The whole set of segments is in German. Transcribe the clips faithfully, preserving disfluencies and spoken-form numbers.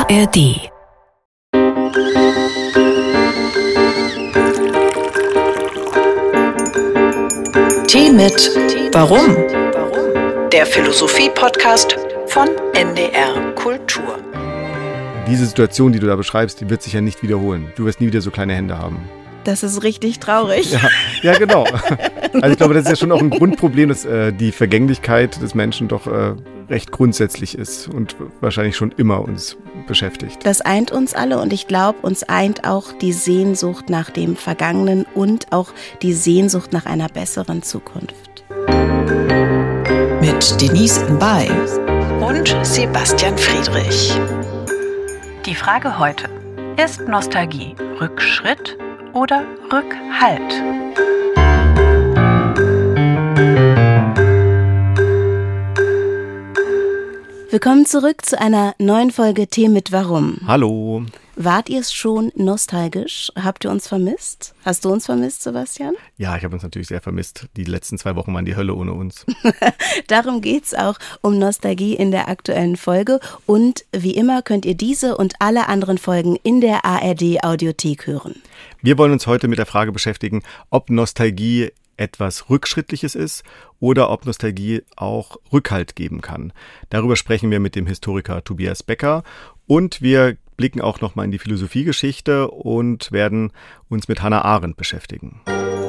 R D. Tee mit Warum? Der Philosophie-Podcast von N D R Kultur. Diese Situation, die du da beschreibst, die wird sich ja nicht wiederholen. Du wirst nie wieder so kleine Hände haben. Das ist richtig traurig. Ja, ja, genau. Also ich glaube, das ist ja schon auch ein Grundproblem, dass äh, die Vergänglichkeit des Menschen doch äh, recht grundsätzlich ist und wahrscheinlich schon immer uns beschäftigt. Das eint uns alle und ich glaube, uns eint auch die Sehnsucht nach dem Vergangenen und auch die Sehnsucht nach einer besseren Zukunft. Mit Denise Mbay und Sebastian Friedrich. Die Frage heute: Ist Nostalgie Rückschritt oder Rückhalt? Willkommen zurück zu einer neuen Folge Tee mit Warum. Hallo. Wart ihr es schon nostalgisch? Habt ihr uns vermisst? Hast du uns vermisst, Sebastian? Ja, ich habe uns natürlich sehr vermisst. Die letzten zwei Wochen waren die Hölle ohne uns. Darum geht's auch um Nostalgie in der aktuellen Folge. Und wie immer könnt ihr diese und alle anderen Folgen in der A R D Audiothek hören. Wir wollen uns heute mit der Frage beschäftigen, ob Nostalgie etwas Rückschrittliches ist oder ob Nostalgie auch Rückhalt geben kann. Darüber sprechen wir mit dem Historiker Tobias Becker und wir blicken auch nochmal in die Philosophiegeschichte und werden uns mit Hannah Arendt beschäftigen.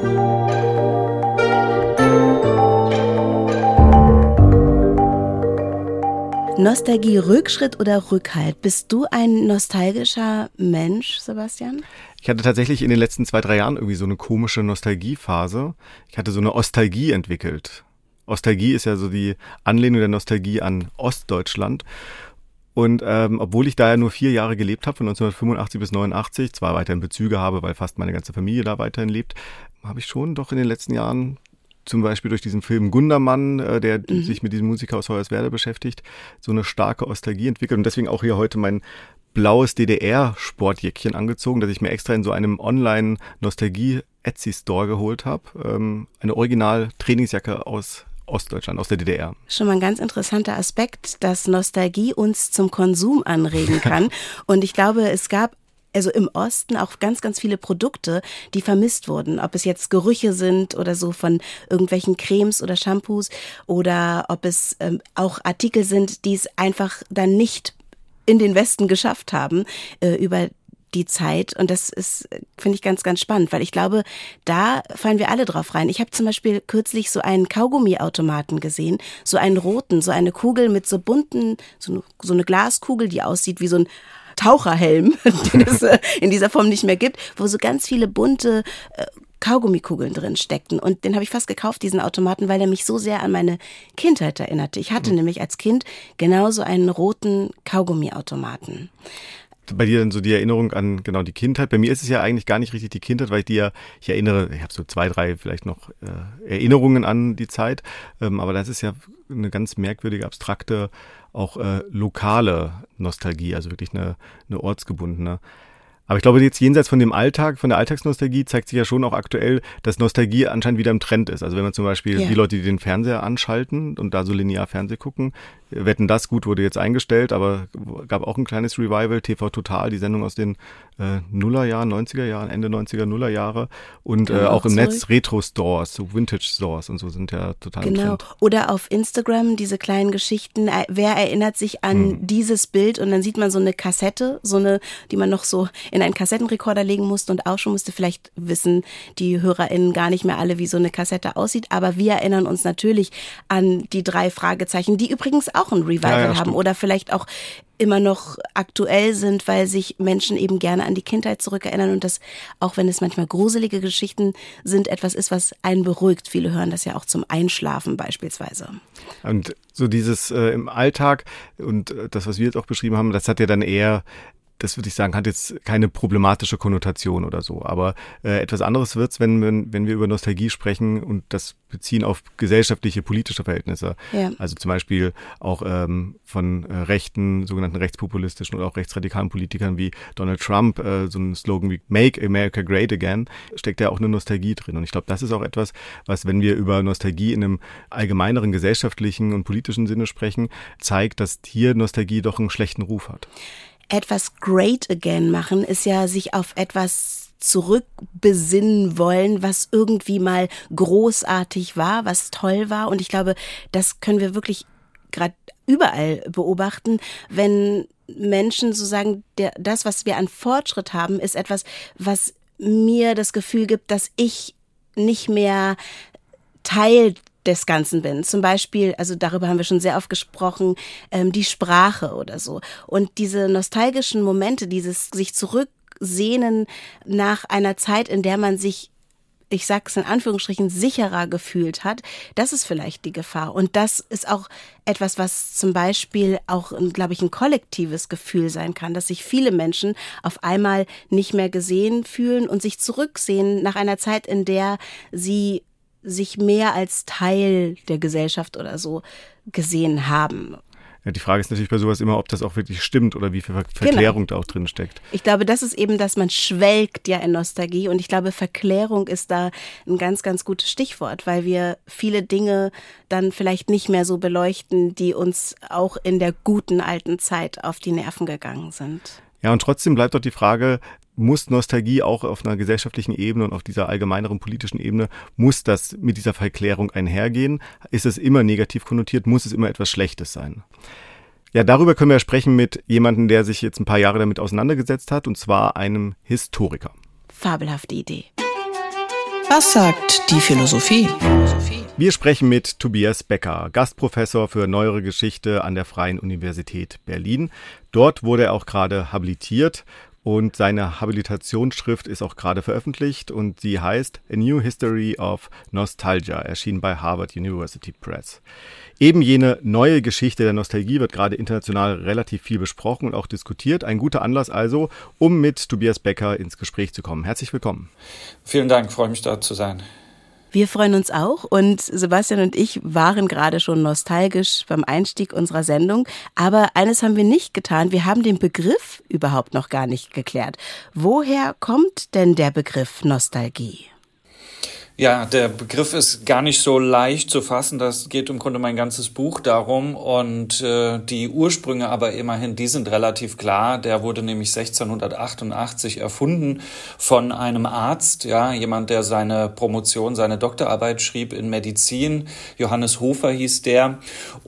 Nostalgie, Rückschritt oder Rückhalt? Bist du ein nostalgischer Mensch, Sebastian? Ich hatte tatsächlich in den letzten zwei, drei Jahren irgendwie so eine komische Nostalgiephase. Ich hatte so eine Ostalgie entwickelt. Ostalgie ist ja so die Anlehnung der Nostalgie an Ostdeutschland. Und ähm, obwohl ich da ja nur vier Jahre gelebt habe, von neunzehnhundertfünfundachtzig bis neunundachtzig, zwar weiterhin Bezüge habe, weil fast meine ganze Familie da weiterhin lebt, habe ich schon doch in den letzten Jahren, zum Beispiel durch diesen Film Gundermann, äh, der mhm. sich mit diesem Musiker aus Hoyerswerda beschäftigt, so eine starke Ostalgie entwickelt. Und deswegen auch hier heute mein blaues D D R-Sportjäckchen angezogen, das ich mir extra in so einem Online-Nostalgie-Etsy-Store geholt habe. Ähm, eine Original-Trainingsjacke aus Ostdeutschland, aus der D D R. Schon mal ein ganz interessanter Aspekt, dass Nostalgie uns zum Konsum anregen kann. Und ich glaube, es gab also im Osten auch ganz, ganz viele Produkte, die vermisst wurden. Ob es jetzt Gerüche sind oder so von irgendwelchen Cremes oder Shampoos oder ob es ähm, auch Artikel sind, die es einfach dann nicht in den Westen geschafft haben äh, über die Zeit. Und das ist, finde ich, ganz, ganz spannend, weil ich glaube, da fallen wir alle drauf rein. Ich habe zum Beispiel kürzlich so einen Kaugummiautomaten gesehen, so einen roten, so eine Kugel mit so bunten, so eine, so eine Glaskugel, die aussieht wie so ein Taucherhelm, den es äh, in dieser Form nicht mehr gibt, wo so ganz viele bunte äh, Kaugummikugeln drin steckten. Und den habe ich fast gekauft, diesen Automaten, weil er mich so sehr an meine Kindheit erinnerte. Ich hatte mhm. nämlich als Kind genauso einen roten Kaugummiautomaten. Bei dir dann so die Erinnerung an genau die Kindheit. Bei mir ist es ja eigentlich gar nicht richtig die Kindheit, weil ich die ja, ich erinnere, ich habe so zwei, drei vielleicht noch äh, Erinnerungen an die Zeit, ähm, aber das ist ja eine ganz merkwürdige, abstrakte, auch äh, lokale Nostalgie, also wirklich eine, eine ortsgebundene. Aber ich glaube, jetzt jenseits von dem Alltag, von der Alltagsnostalgie zeigt sich ja schon auch aktuell, dass Nostalgie anscheinend wieder im Trend ist. Also wenn man zum Beispiel ja. die Leute, die den Fernseher anschalten und da so linear Fernseh gucken, Wetten, das gut wurde jetzt eingestellt, aber gab auch ein kleines Revival, T V Total, die Sendung aus den äh, Nullerjahren, neunziger Jahren, Ende neunziger, Nullerjahre und äh, auch im zurück. Netz Retro-Stores, so Vintage-Stores und so sind ja total im Genau, Trend. Oder auf Instagram diese kleinen Geschichten, wer erinnert sich an hm. dieses Bild und dann sieht man so eine Kassette, so eine, die man noch so in einen Kassettenrekorder legen musste und auch schon musste, vielleicht wissen die HörerInnen gar nicht mehr alle, wie so eine Kassette aussieht, aber wir erinnern uns natürlich an die drei Fragezeichen, die übrigens auch ein Revival ja, ja, haben oder vielleicht auch immer noch aktuell sind, weil sich Menschen eben gerne an die Kindheit zurückerinnern und das, auch wenn es manchmal gruselige Geschichten sind, etwas ist, was einen beruhigt. Viele hören das ja auch zum Einschlafen beispielsweise. Und so dieses äh, im Alltag und äh, das, was wir jetzt auch beschrieben haben, das hat ja dann eher, das würde ich sagen, hat jetzt keine problematische Konnotation oder so. Aber äh, etwas anderes wird's, wenn, wenn, wenn wir über Nostalgie sprechen und das beziehen auf gesellschaftliche, politische Verhältnisse. Ja. Also zum Beispiel auch ähm, von äh, rechten, sogenannten rechtspopulistischen oder auch rechtsradikalen Politikern wie Donald Trump, äh, so ein Slogan wie Make America Great Again, steckt ja auch eine Nostalgie drin. Und ich glaube, das ist auch etwas, was, wenn wir über Nostalgie in einem allgemeineren gesellschaftlichen und politischen Sinne sprechen, zeigt, dass hier Nostalgie doch einen schlechten Ruf hat. etwas great again machen, ist ja sich auf etwas zurückbesinnen wollen, was irgendwie mal großartig war, was toll war. Und ich glaube, das können wir wirklich gerade überall beobachten, wenn Menschen so sagen, der, das, was wir an Fortschritt haben, ist etwas, was mir das Gefühl gibt, dass ich nicht mehr Teil des Ganzen bin. Zum Beispiel, also darüber haben wir schon sehr oft gesprochen, ähm, die Sprache oder so. Und diese nostalgischen Momente, dieses sich zurücksehnen nach einer Zeit, in der man sich, ich sag's in Anführungsstrichen, sicherer gefühlt hat, das ist vielleicht die Gefahr. Und das ist auch etwas, was zum Beispiel auch, glaube ich, ein kollektives Gefühl sein kann, dass sich viele Menschen auf einmal nicht mehr gesehen fühlen und sich zurücksehen nach einer Zeit, in der sie sich mehr als Teil der Gesellschaft oder so gesehen haben. Ja, die Frage ist natürlich bei sowas immer, ob das auch wirklich stimmt oder wie viel Ver- Verklärung genau. da auch drin steckt. Ich glaube, das ist eben, dass man schwelgt ja in Nostalgie und ich glaube, Verklärung ist da ein ganz, ganz gutes Stichwort, weil wir viele Dinge dann vielleicht nicht mehr so beleuchten, die uns auch in der guten alten Zeit auf die Nerven gegangen sind. Ja, und trotzdem bleibt doch die Frage, muss Nostalgie auch auf einer gesellschaftlichen Ebene und auf dieser allgemeineren politischen Ebene, muss das mit dieser Verklärung einhergehen? Ist es immer negativ konnotiert? Muss es immer etwas Schlechtes sein? Ja, darüber können wir sprechen mit jemandem, der sich jetzt ein paar Jahre damit auseinandergesetzt hat, und zwar einem Historiker. Fabelhafte Idee. Was sagt die Philosophie? Wir sprechen mit Tobias Becker, Gastprofessor für Neuere Geschichte an der Freien Universität Berlin. Dort wurde er auch gerade habilitiert. Und seine Habilitationsschrift ist auch gerade veröffentlicht und sie heißt A New History of Nostalgia, erschienen bei Harvard University Press. Eben jene neue Geschichte der Nostalgie wird gerade international relativ viel besprochen und auch diskutiert. Ein guter Anlass also, um mit Tobias Becker ins Gespräch zu kommen. Herzlich willkommen. Vielen Dank, freue mich da zu sein. Wir freuen uns auch und Sebastian und ich waren gerade schon nostalgisch beim Einstieg unserer Sendung, aber eines haben wir nicht getan, wir haben den Begriff überhaupt noch gar nicht geklärt. Woher kommt denn der Begriff Nostalgie? Ja, der Begriff ist gar nicht so leicht zu fassen. Das geht im Grunde mein ganzes Buch darum. Und äh, die Ursprünge aber immerhin, die sind relativ klar. Der wurde nämlich sechzehnhundertachtundachtzig erfunden von einem Arzt, ja, jemand, der seine Promotion, seine Doktorarbeit schrieb in Medizin. Johannes Hofer hieß der.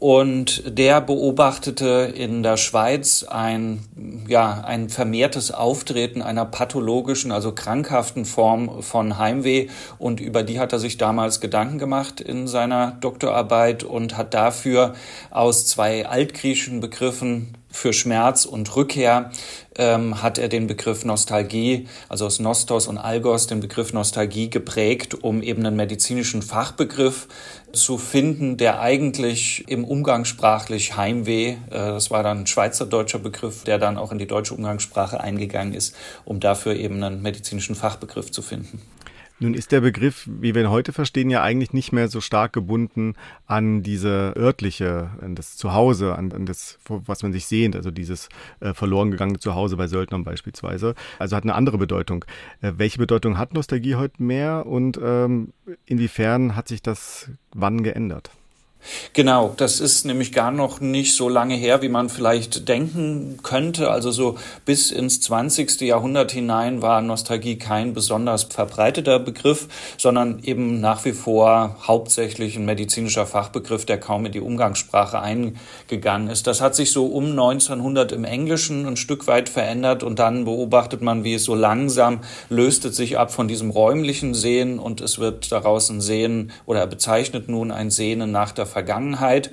Und der beobachtete in der Schweiz ein, ja, ein vermehrtes Auftreten einer pathologischen, also krankhaften Form von Heimweh und über Über die hat er sich damals Gedanken gemacht in seiner Doktorarbeit und hat dafür aus zwei altgriechischen Begriffen für Schmerz und Rückkehr ähm, hat er den Begriff Nostalgie, also aus Nostos und Algos, den Begriff Nostalgie geprägt, um eben einen medizinischen Fachbegriff zu finden, der eigentlich im umgangssprachlich Heimweh, äh, das war dann ein schweizerdeutscher Begriff, der dann auch in die deutsche Umgangssprache eingegangen ist, um dafür eben einen medizinischen Fachbegriff zu finden. Nun ist der Begriff, wie wir ihn heute verstehen, ja eigentlich nicht mehr so stark gebunden an diese örtliche, an das Zuhause, an, an das, was man sich sehnt, also dieses äh, verloren gegangene Zuhause bei Söldnern beispielsweise. Also hat eine andere Bedeutung. Äh, welche Bedeutung hat Nostalgie heute mehr und ähm, inwiefern hat sich das wann geändert? Genau, das ist nämlich gar noch nicht so lange her, wie man vielleicht denken könnte. Also so bis ins zwanzigste Jahrhundert hinein war Nostalgie kein besonders verbreiteter Begriff, sondern eben nach wie vor hauptsächlich ein medizinischer Fachbegriff, der kaum in die Umgangssprache eingegangen ist. Das hat sich so um neunzehnhundert im Englischen ein Stück weit verändert und dann beobachtet man, wie es so langsam löst es sich ab von diesem räumlichen Sehen und es wird daraus ein Sehen oder er bezeichnet nun ein Sehnen nach der Vergangenheit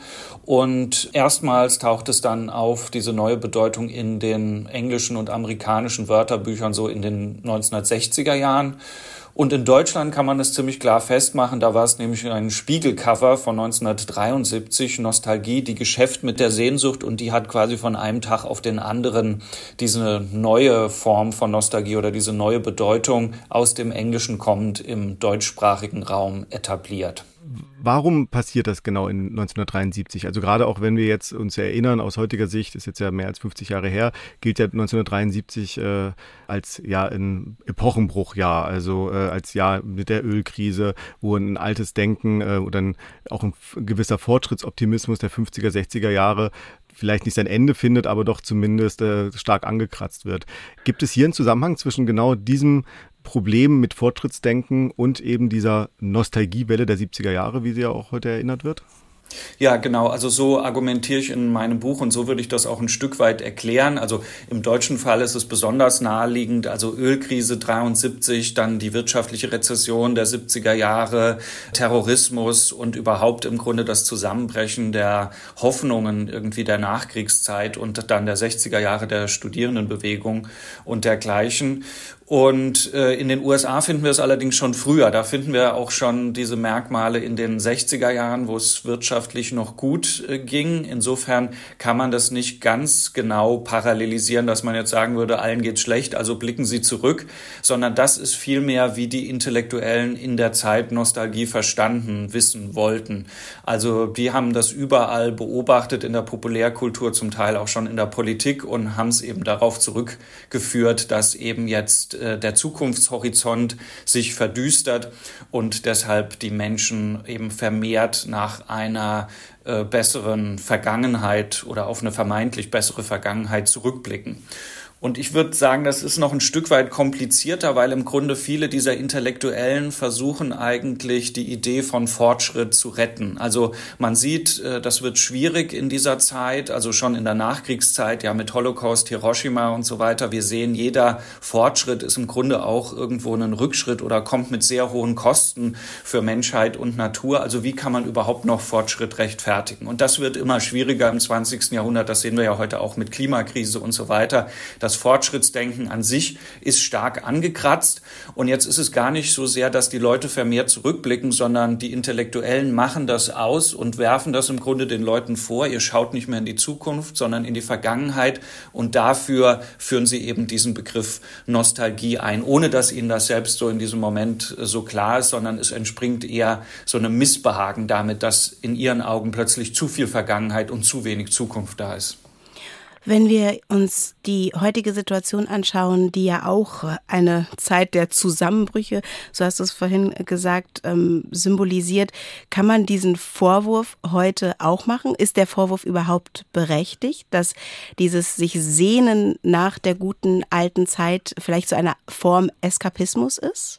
und erstmals taucht es dann auf, diese neue Bedeutung in den englischen und amerikanischen Wörterbüchern so in den neunzehnhundertsechziger Jahren. Und in Deutschland kann man es ziemlich klar festmachen, da war es nämlich ein Spiegelcover von neunzehnhundertdreiundsiebzig, Nostalgie, die Geschäft mit der Sehnsucht und die hat quasi von einem Tag auf den anderen diese neue Form von Nostalgie oder diese neue Bedeutung aus dem Englischen kommend im deutschsprachigen Raum etabliert. Warum passiert das genau in neunzehnhundertdreiundsiebzig? Also gerade auch wenn wir jetzt uns erinnern, aus heutiger Sicht, ist jetzt ja mehr als fünfzig Jahre her, gilt ja neunzehnhundertdreiundsiebzig äh, als ja ein Epochenbruchjahr, also äh, als Jahr mit der Ölkrise, wo ein altes Denken äh, oder ein, auch ein gewisser Fortschrittsoptimismus der fünfziger, sechziger Jahre vielleicht nicht sein Ende findet, aber doch zumindest äh, stark angekratzt wird. Gibt es hier einen Zusammenhang zwischen genau diesem Problem mit Fortschrittsdenken und eben dieser Nostalgiewelle der siebziger Jahre, wie sie ja auch heute erinnert wird? Ja, genau. Also so argumentiere ich in meinem Buch und so würde ich das auch ein Stück weit erklären. Also im deutschen Fall ist es besonders naheliegend. Also Ölkrise dreiundsiebzig, dann die wirtschaftliche Rezession der siebziger Jahre, Terrorismus und überhaupt im Grunde das Zusammenbrechen der Hoffnungen irgendwie der Nachkriegszeit und dann der sechziger Jahre der Studierendenbewegung und dergleichen. Und äh, in den U S A finden wir es allerdings schon früher. Da finden wir auch schon diese Merkmale in den sechziger Jahren, wo es wirtschaftlich noch gut äh, ging. Insofern kann man das nicht ganz genau parallelisieren, dass man jetzt sagen würde, allen geht's schlecht, also blicken Sie zurück, sondern das ist vielmehr, wie die Intellektuellen in der Zeit Nostalgie verstanden wissen wollten. Also die haben das überall beobachtet in der Populärkultur, zum Teil auch schon in der Politik und haben es eben darauf zurückgeführt, dass eben jetzt der Zukunftshorizont sich verdüstert und deshalb die Menschen eben vermehrt nach einer äh, besseren Vergangenheit oder auf eine vermeintlich bessere Vergangenheit zurückblicken. Und ich würde sagen, das ist noch ein Stück weit komplizierter, weil im Grunde viele dieser Intellektuellen versuchen eigentlich die Idee von Fortschritt zu retten. Also man sieht, das wird schwierig in dieser Zeit, also schon in der Nachkriegszeit, ja mit Holocaust, Hiroshima und so weiter. Wir sehen, jeder Fortschritt ist im Grunde auch irgendwo ein Rückschritt oder kommt mit sehr hohen Kosten für Menschheit und Natur. Also wie kann man überhaupt noch Fortschritt rechtfertigen? Und das wird immer schwieriger im zwanzigsten Jahrhundert. Das sehen wir ja heute auch mit Klimakrise und so weiter. Das Fortschrittsdenken an sich ist stark angekratzt. Und jetzt ist es gar nicht so sehr, dass die Leute vermehrt zurückblicken, sondern die Intellektuellen machen das aus und werfen das im Grunde den Leuten vor. Ihr schaut nicht mehr in die Zukunft, sondern in die Vergangenheit. Und dafür führen sie eben diesen Begriff Nostalgie ein, ohne dass ihnen das selbst so in diesem Moment so klar ist, sondern es entspringt eher so einem Missbehagen damit, dass in ihren Augen plötzlich zu viel Vergangenheit und zu wenig Zukunft da ist. Wenn wir uns die heutige Situation anschauen, die ja auch eine Zeit der Zusammenbrüche, so hast du es vorhin gesagt, ähm, symbolisiert, kann man diesen Vorwurf heute auch machen? Ist der Vorwurf überhaupt berechtigt, dass dieses sich Sehnen nach der guten alten Zeit vielleicht so eine Form Eskapismus ist?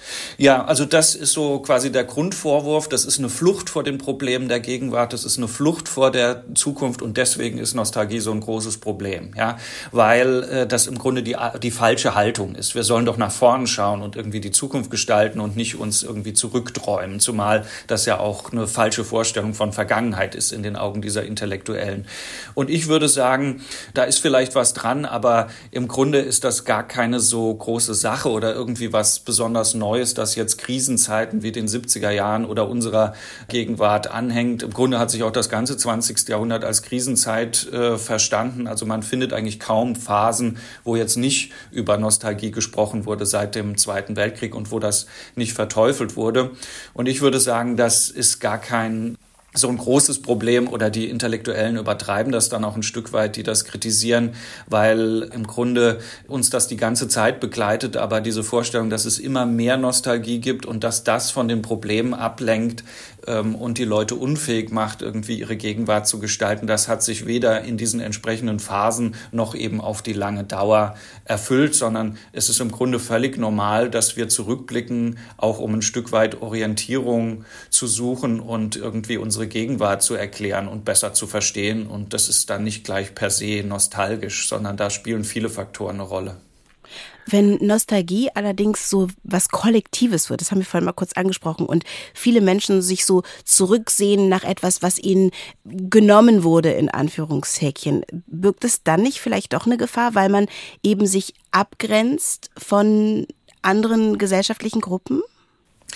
Ja, also das ist so quasi der Grundvorwurf. Das ist eine Flucht vor den Problemen der Gegenwart. Das ist eine Flucht vor der Zukunft und deswegen ist Nostalgie so ein großes Problem, ja, weil äh, das im Grunde die die falsche Haltung ist. Wir sollen doch nach vorn schauen und irgendwie die Zukunft gestalten und nicht uns irgendwie zurückträumen, zumal das ja auch eine falsche Vorstellung von Vergangenheit ist in den Augen dieser Intellektuellen. Und ich würde sagen, da ist vielleicht was dran, aber im Grunde ist das gar keine so große Sache oder irgendwie was besonders Neues, dass jetzt Krisenzeiten wie den siebziger Jahren oder unserer Gegenwart anhängt. Im Grunde hat sich auch das ganze zwanzigste Jahrhundert als Krisenzeit äh, verstanden. Also man findet eigentlich kaum Phasen, wo jetzt nicht über Nostalgie gesprochen wurde seit dem Zweiten Weltkrieg und wo das nicht verteufelt wurde. Und ich würde sagen, das ist gar kein so ein großes Problem oder die Intellektuellen übertreiben das dann auch ein Stück weit, die das kritisieren, weil im Grunde uns das die ganze Zeit begleitet, aber diese Vorstellung, dass es immer mehr Nostalgie gibt und dass das von den Problemen ablenkt ähm, und die Leute unfähig macht, irgendwie ihre Gegenwart zu gestalten, das hat sich weder in diesen entsprechenden Phasen noch eben auf die lange Dauer erfüllt, sondern es ist im Grunde völlig normal, dass wir zurückblicken, auch um ein Stück weit Orientierung zu suchen und irgendwie unsere Gegenwart zu erklären und besser zu verstehen. Und das ist dann nicht gleich per se nostalgisch, sondern da spielen viele Faktoren eine Rolle. Wenn Nostalgie allerdings so was Kollektives wird, das haben wir vorhin mal kurz angesprochen, und viele Menschen sich so zurücksehen nach etwas, was ihnen genommen wurde, in Anführungshäkchen, birgt es dann nicht vielleicht doch eine Gefahr, weil man eben sich abgrenzt von anderen gesellschaftlichen Gruppen?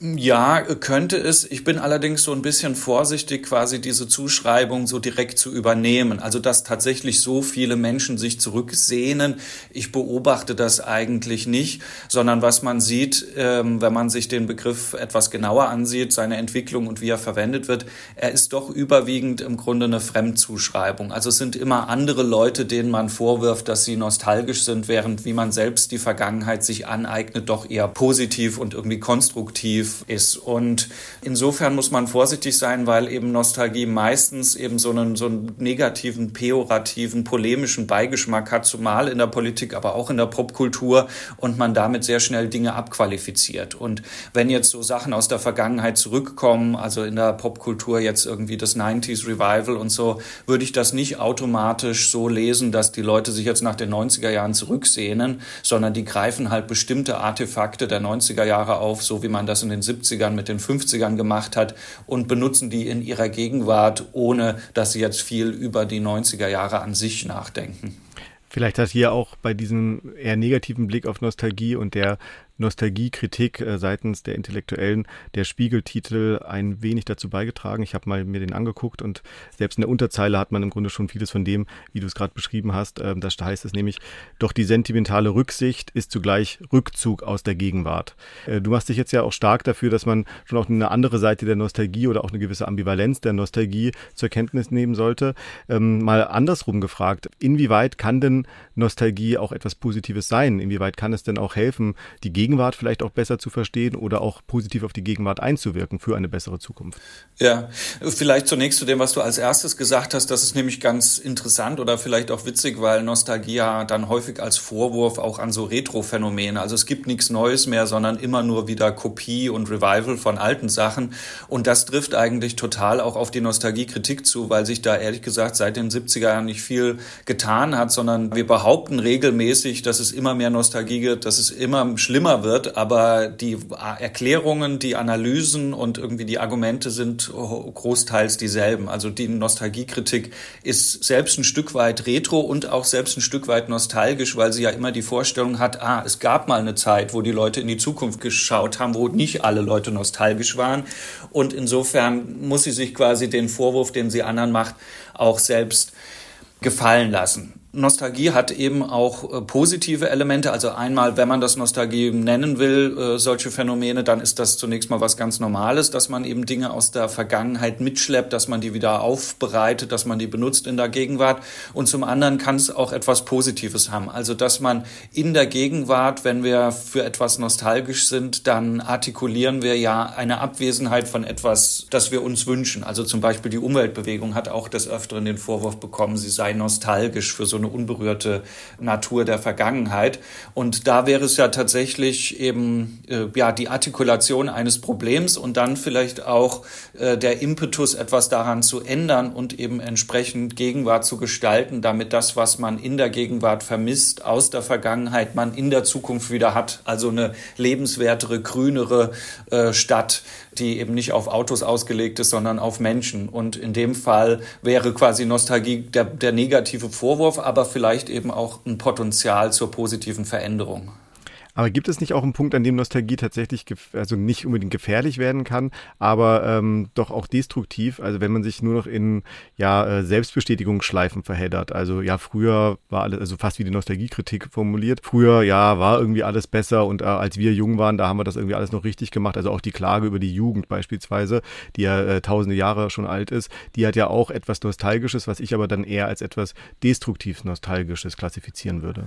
Ja, könnte es. Ich bin allerdings so ein bisschen vorsichtig, quasi diese Zuschreibung so direkt zu übernehmen. Also, dass tatsächlich so viele Menschen sich zurücksehnen. Ich beobachte das eigentlich nicht, sondern was man sieht, ähm, wenn man sich den Begriff etwas genauer ansieht, seine Entwicklung und wie er verwendet wird, er ist doch überwiegend im Grunde eine Fremdzuschreibung. Also es sind immer andere Leute, denen man vorwirft, dass sie nostalgisch sind, während wie man selbst die Vergangenheit sich aneignet, doch eher positiv und irgendwie konstruktiv ist. Und insofern muss man vorsichtig sein, weil eben Nostalgie meistens eben so einen, so einen negativen, pejorativen, polemischen Beigeschmack hat, zumal in der Politik, aber auch in der Popkultur und man damit sehr schnell Dinge abqualifiziert. Und wenn jetzt so Sachen aus der Vergangenheit zurückkommen, also in der Popkultur jetzt irgendwie das neunziger Revival und so, würde ich das nicht automatisch so lesen, dass die Leute sich jetzt nach den neunziger Jahren zurücksehnen, sondern die greifen halt bestimmte Artefakte der neunziger Jahre auf, so wie man das in den siebzigern mit den fünfzigern gemacht hat und benutzen die in ihrer Gegenwart, ohne dass sie jetzt viel über die neunziger Jahre an sich nachdenken. Vielleicht hat hier auch bei diesem eher negativen Blick auf Nostalgie und der Nostalgiekritik äh, seitens der Intellektuellen der Spiegeltitel ein wenig dazu beigetragen. Ich habe mal mir den angeguckt und selbst in der Unterzeile hat man im Grunde schon vieles von dem, wie du es gerade beschrieben hast. Ähm, da heißt es nämlich, doch die sentimentale Rücksicht ist zugleich Rückzug aus der Gegenwart. Äh, du machst dich jetzt ja auch stark dafür, dass man schon auch eine andere Seite der Nostalgie oder auch eine gewisse Ambivalenz der Nostalgie zur Kenntnis nehmen sollte. Ähm, mal andersrum gefragt, inwieweit kann denn Nostalgie auch etwas Positives sein? Inwieweit kann es denn auch helfen, die Gegenwart Gegenwart vielleicht auch besser zu verstehen oder auch positiv auf die Gegenwart einzuwirken für eine bessere Zukunft? Ja, vielleicht zunächst zu dem, was du als erstes gesagt hast. Das ist nämlich ganz interessant oder vielleicht auch witzig, weil Nostalgie ja dann häufig als Vorwurf auch an so Retro-Phänomene. Also es gibt nichts Neues mehr, sondern immer nur wieder Kopie und Revival von alten Sachen. Und das trifft eigentlich total auch auf die Nostalgiekritik zu, weil sich da ehrlich gesagt seit den siebziger Jahren nicht viel getan hat, sondern wir behaupten regelmäßig, dass es immer mehr Nostalgie gibt, dass es immer schlimmer wird, aber die Erklärungen, die Analysen und irgendwie die Argumente sind großteils dieselben. Also die Nostalgiekritik ist selbst ein Stück weit retro und auch selbst ein Stück weit nostalgisch, weil sie ja immer die Vorstellung hat, ah, es gab mal eine Zeit, wo die Leute in die Zukunft geschaut haben, wo nicht alle Leute nostalgisch waren. Und insofern muss sie sich quasi den Vorwurf, den sie anderen macht, auch selbst gefallen lassen. Nostalgie hat eben auch äh, positive Elemente. Also einmal, wenn man das Nostalgie nennen will, äh, solche Phänomene, dann ist das zunächst mal was ganz Normales, dass man eben Dinge aus der Vergangenheit mitschleppt, dass man die wieder aufbereitet, dass man die benutzt in der Gegenwart. Und zum anderen kann es auch etwas Positives haben. Also, dass man in der Gegenwart, wenn wir für etwas nostalgisch sind, dann artikulieren wir ja eine Abwesenheit von etwas, das wir uns wünschen. Also zum Beispiel die Umweltbewegung hat auch des Öfteren den Vorwurf bekommen, sie sei nostalgisch für so eine unberührte Natur der Vergangenheit. Und da wäre es ja tatsächlich eben äh, ja die Artikulation eines Problems und dann vielleicht auch äh, der Impetus, etwas daran zu ändern und eben entsprechend Gegenwart zu gestalten, damit das, was man in der Gegenwart vermisst, aus der Vergangenheit man in der Zukunft wieder hat. Also eine lebenswertere, grünere äh, Stadt, die eben nicht auf Autos ausgelegt ist, sondern auf Menschen. Und in dem Fall wäre quasi Nostalgie der, der negative Vorwurf, aber vielleicht eben auch ein Potenzial zur positiven Veränderung. Aber gibt es nicht auch einen Punkt, an dem Nostalgie tatsächlich, gef- also nicht unbedingt gefährlich werden kann, aber ähm, doch auch destruktiv? Also wenn man sich nur noch in ja äh, Selbstbestätigungsschleifen verheddert. Also ja, früher war alles, also fast wie die Nostalgiekritik formuliert. Früher ja war irgendwie alles besser und äh, als wir jung waren, da haben wir das irgendwie alles noch richtig gemacht. Also auch die Klage über die Jugend beispielsweise, die ja äh, tausende Jahre schon alt ist, die hat ja auch etwas Nostalgisches, was ich aber dann eher als etwas destruktiv Nostalgisches klassifizieren würde.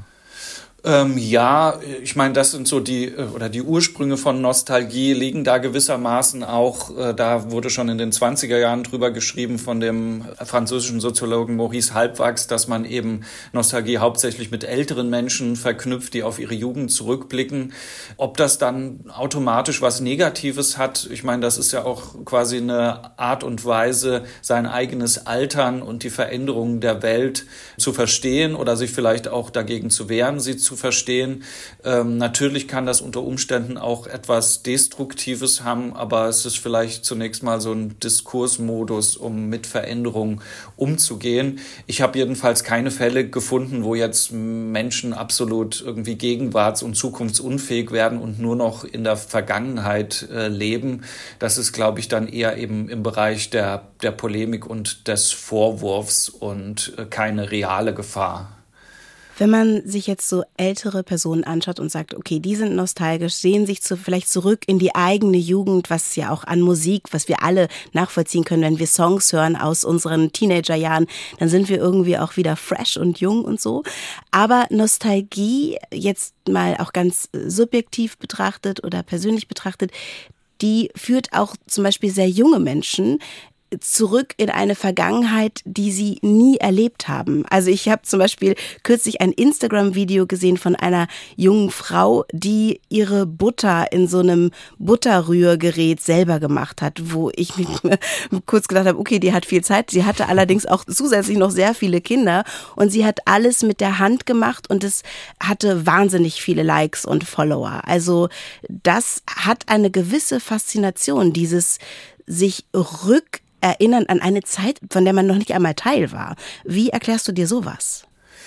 Ähm, ja, ich meine, das sind so die, oder die Ursprünge von Nostalgie liegen da gewissermaßen auch, äh, da wurde schon in den zwanziger Jahren drüber geschrieben von dem französischen Soziologen Maurice Halbwachs, dass man eben Nostalgie hauptsächlich mit älteren Menschen verknüpft, die auf ihre Jugend zurückblicken. Ob das dann automatisch was Negatives hat, ich meine, das ist ja auch quasi eine Art und Weise, sein eigenes Altern und die Veränderungen der Welt zu verstehen oder sich vielleicht auch dagegen zu wehren. lernen sie zu verstehen. Ähm, natürlich kann das unter Umständen auch etwas Destruktives haben, aber es ist vielleicht zunächst mal so ein Diskursmodus, um mit Veränderungen umzugehen. Ich habe jedenfalls keine Fälle gefunden, wo jetzt Menschen absolut irgendwie gegenwarts- und zukunftsunfähig werden und nur noch in der Vergangenheit äh, leben. Das ist, glaube ich, dann eher eben im Bereich der, der Polemik und des Vorwurfs und äh, keine reale Gefahr. Wenn man sich jetzt so ältere Personen anschaut und sagt, okay, die sind nostalgisch, sehen sich zu, vielleicht zurück in die eigene Jugend, was ja auch an Musik, was wir alle nachvollziehen können, wenn wir Songs hören aus unseren Teenagerjahren, dann sind wir irgendwie auch wieder fresh und jung und so. Aber Nostalgie, jetzt mal auch ganz subjektiv betrachtet oder persönlich betrachtet, die führt auch zum Beispiel sehr junge Menschen zurück in eine Vergangenheit, die sie nie erlebt haben. Also ich habe zum Beispiel kürzlich ein Instagram-Video gesehen von einer jungen Frau, die ihre Butter in so einem Butterrührgerät selber gemacht hat, wo ich mir kurz gedacht habe, okay, die hat viel Zeit. Sie hatte allerdings auch zusätzlich noch sehr viele Kinder und sie hat alles mit der Hand gemacht und es hatte wahnsinnig viele Likes und Follower. Also das hat eine gewisse Faszination, dieses sich rück erinnern an eine Zeit, von der man noch nicht einmal Teil war. Wie erklärst du dir sowas?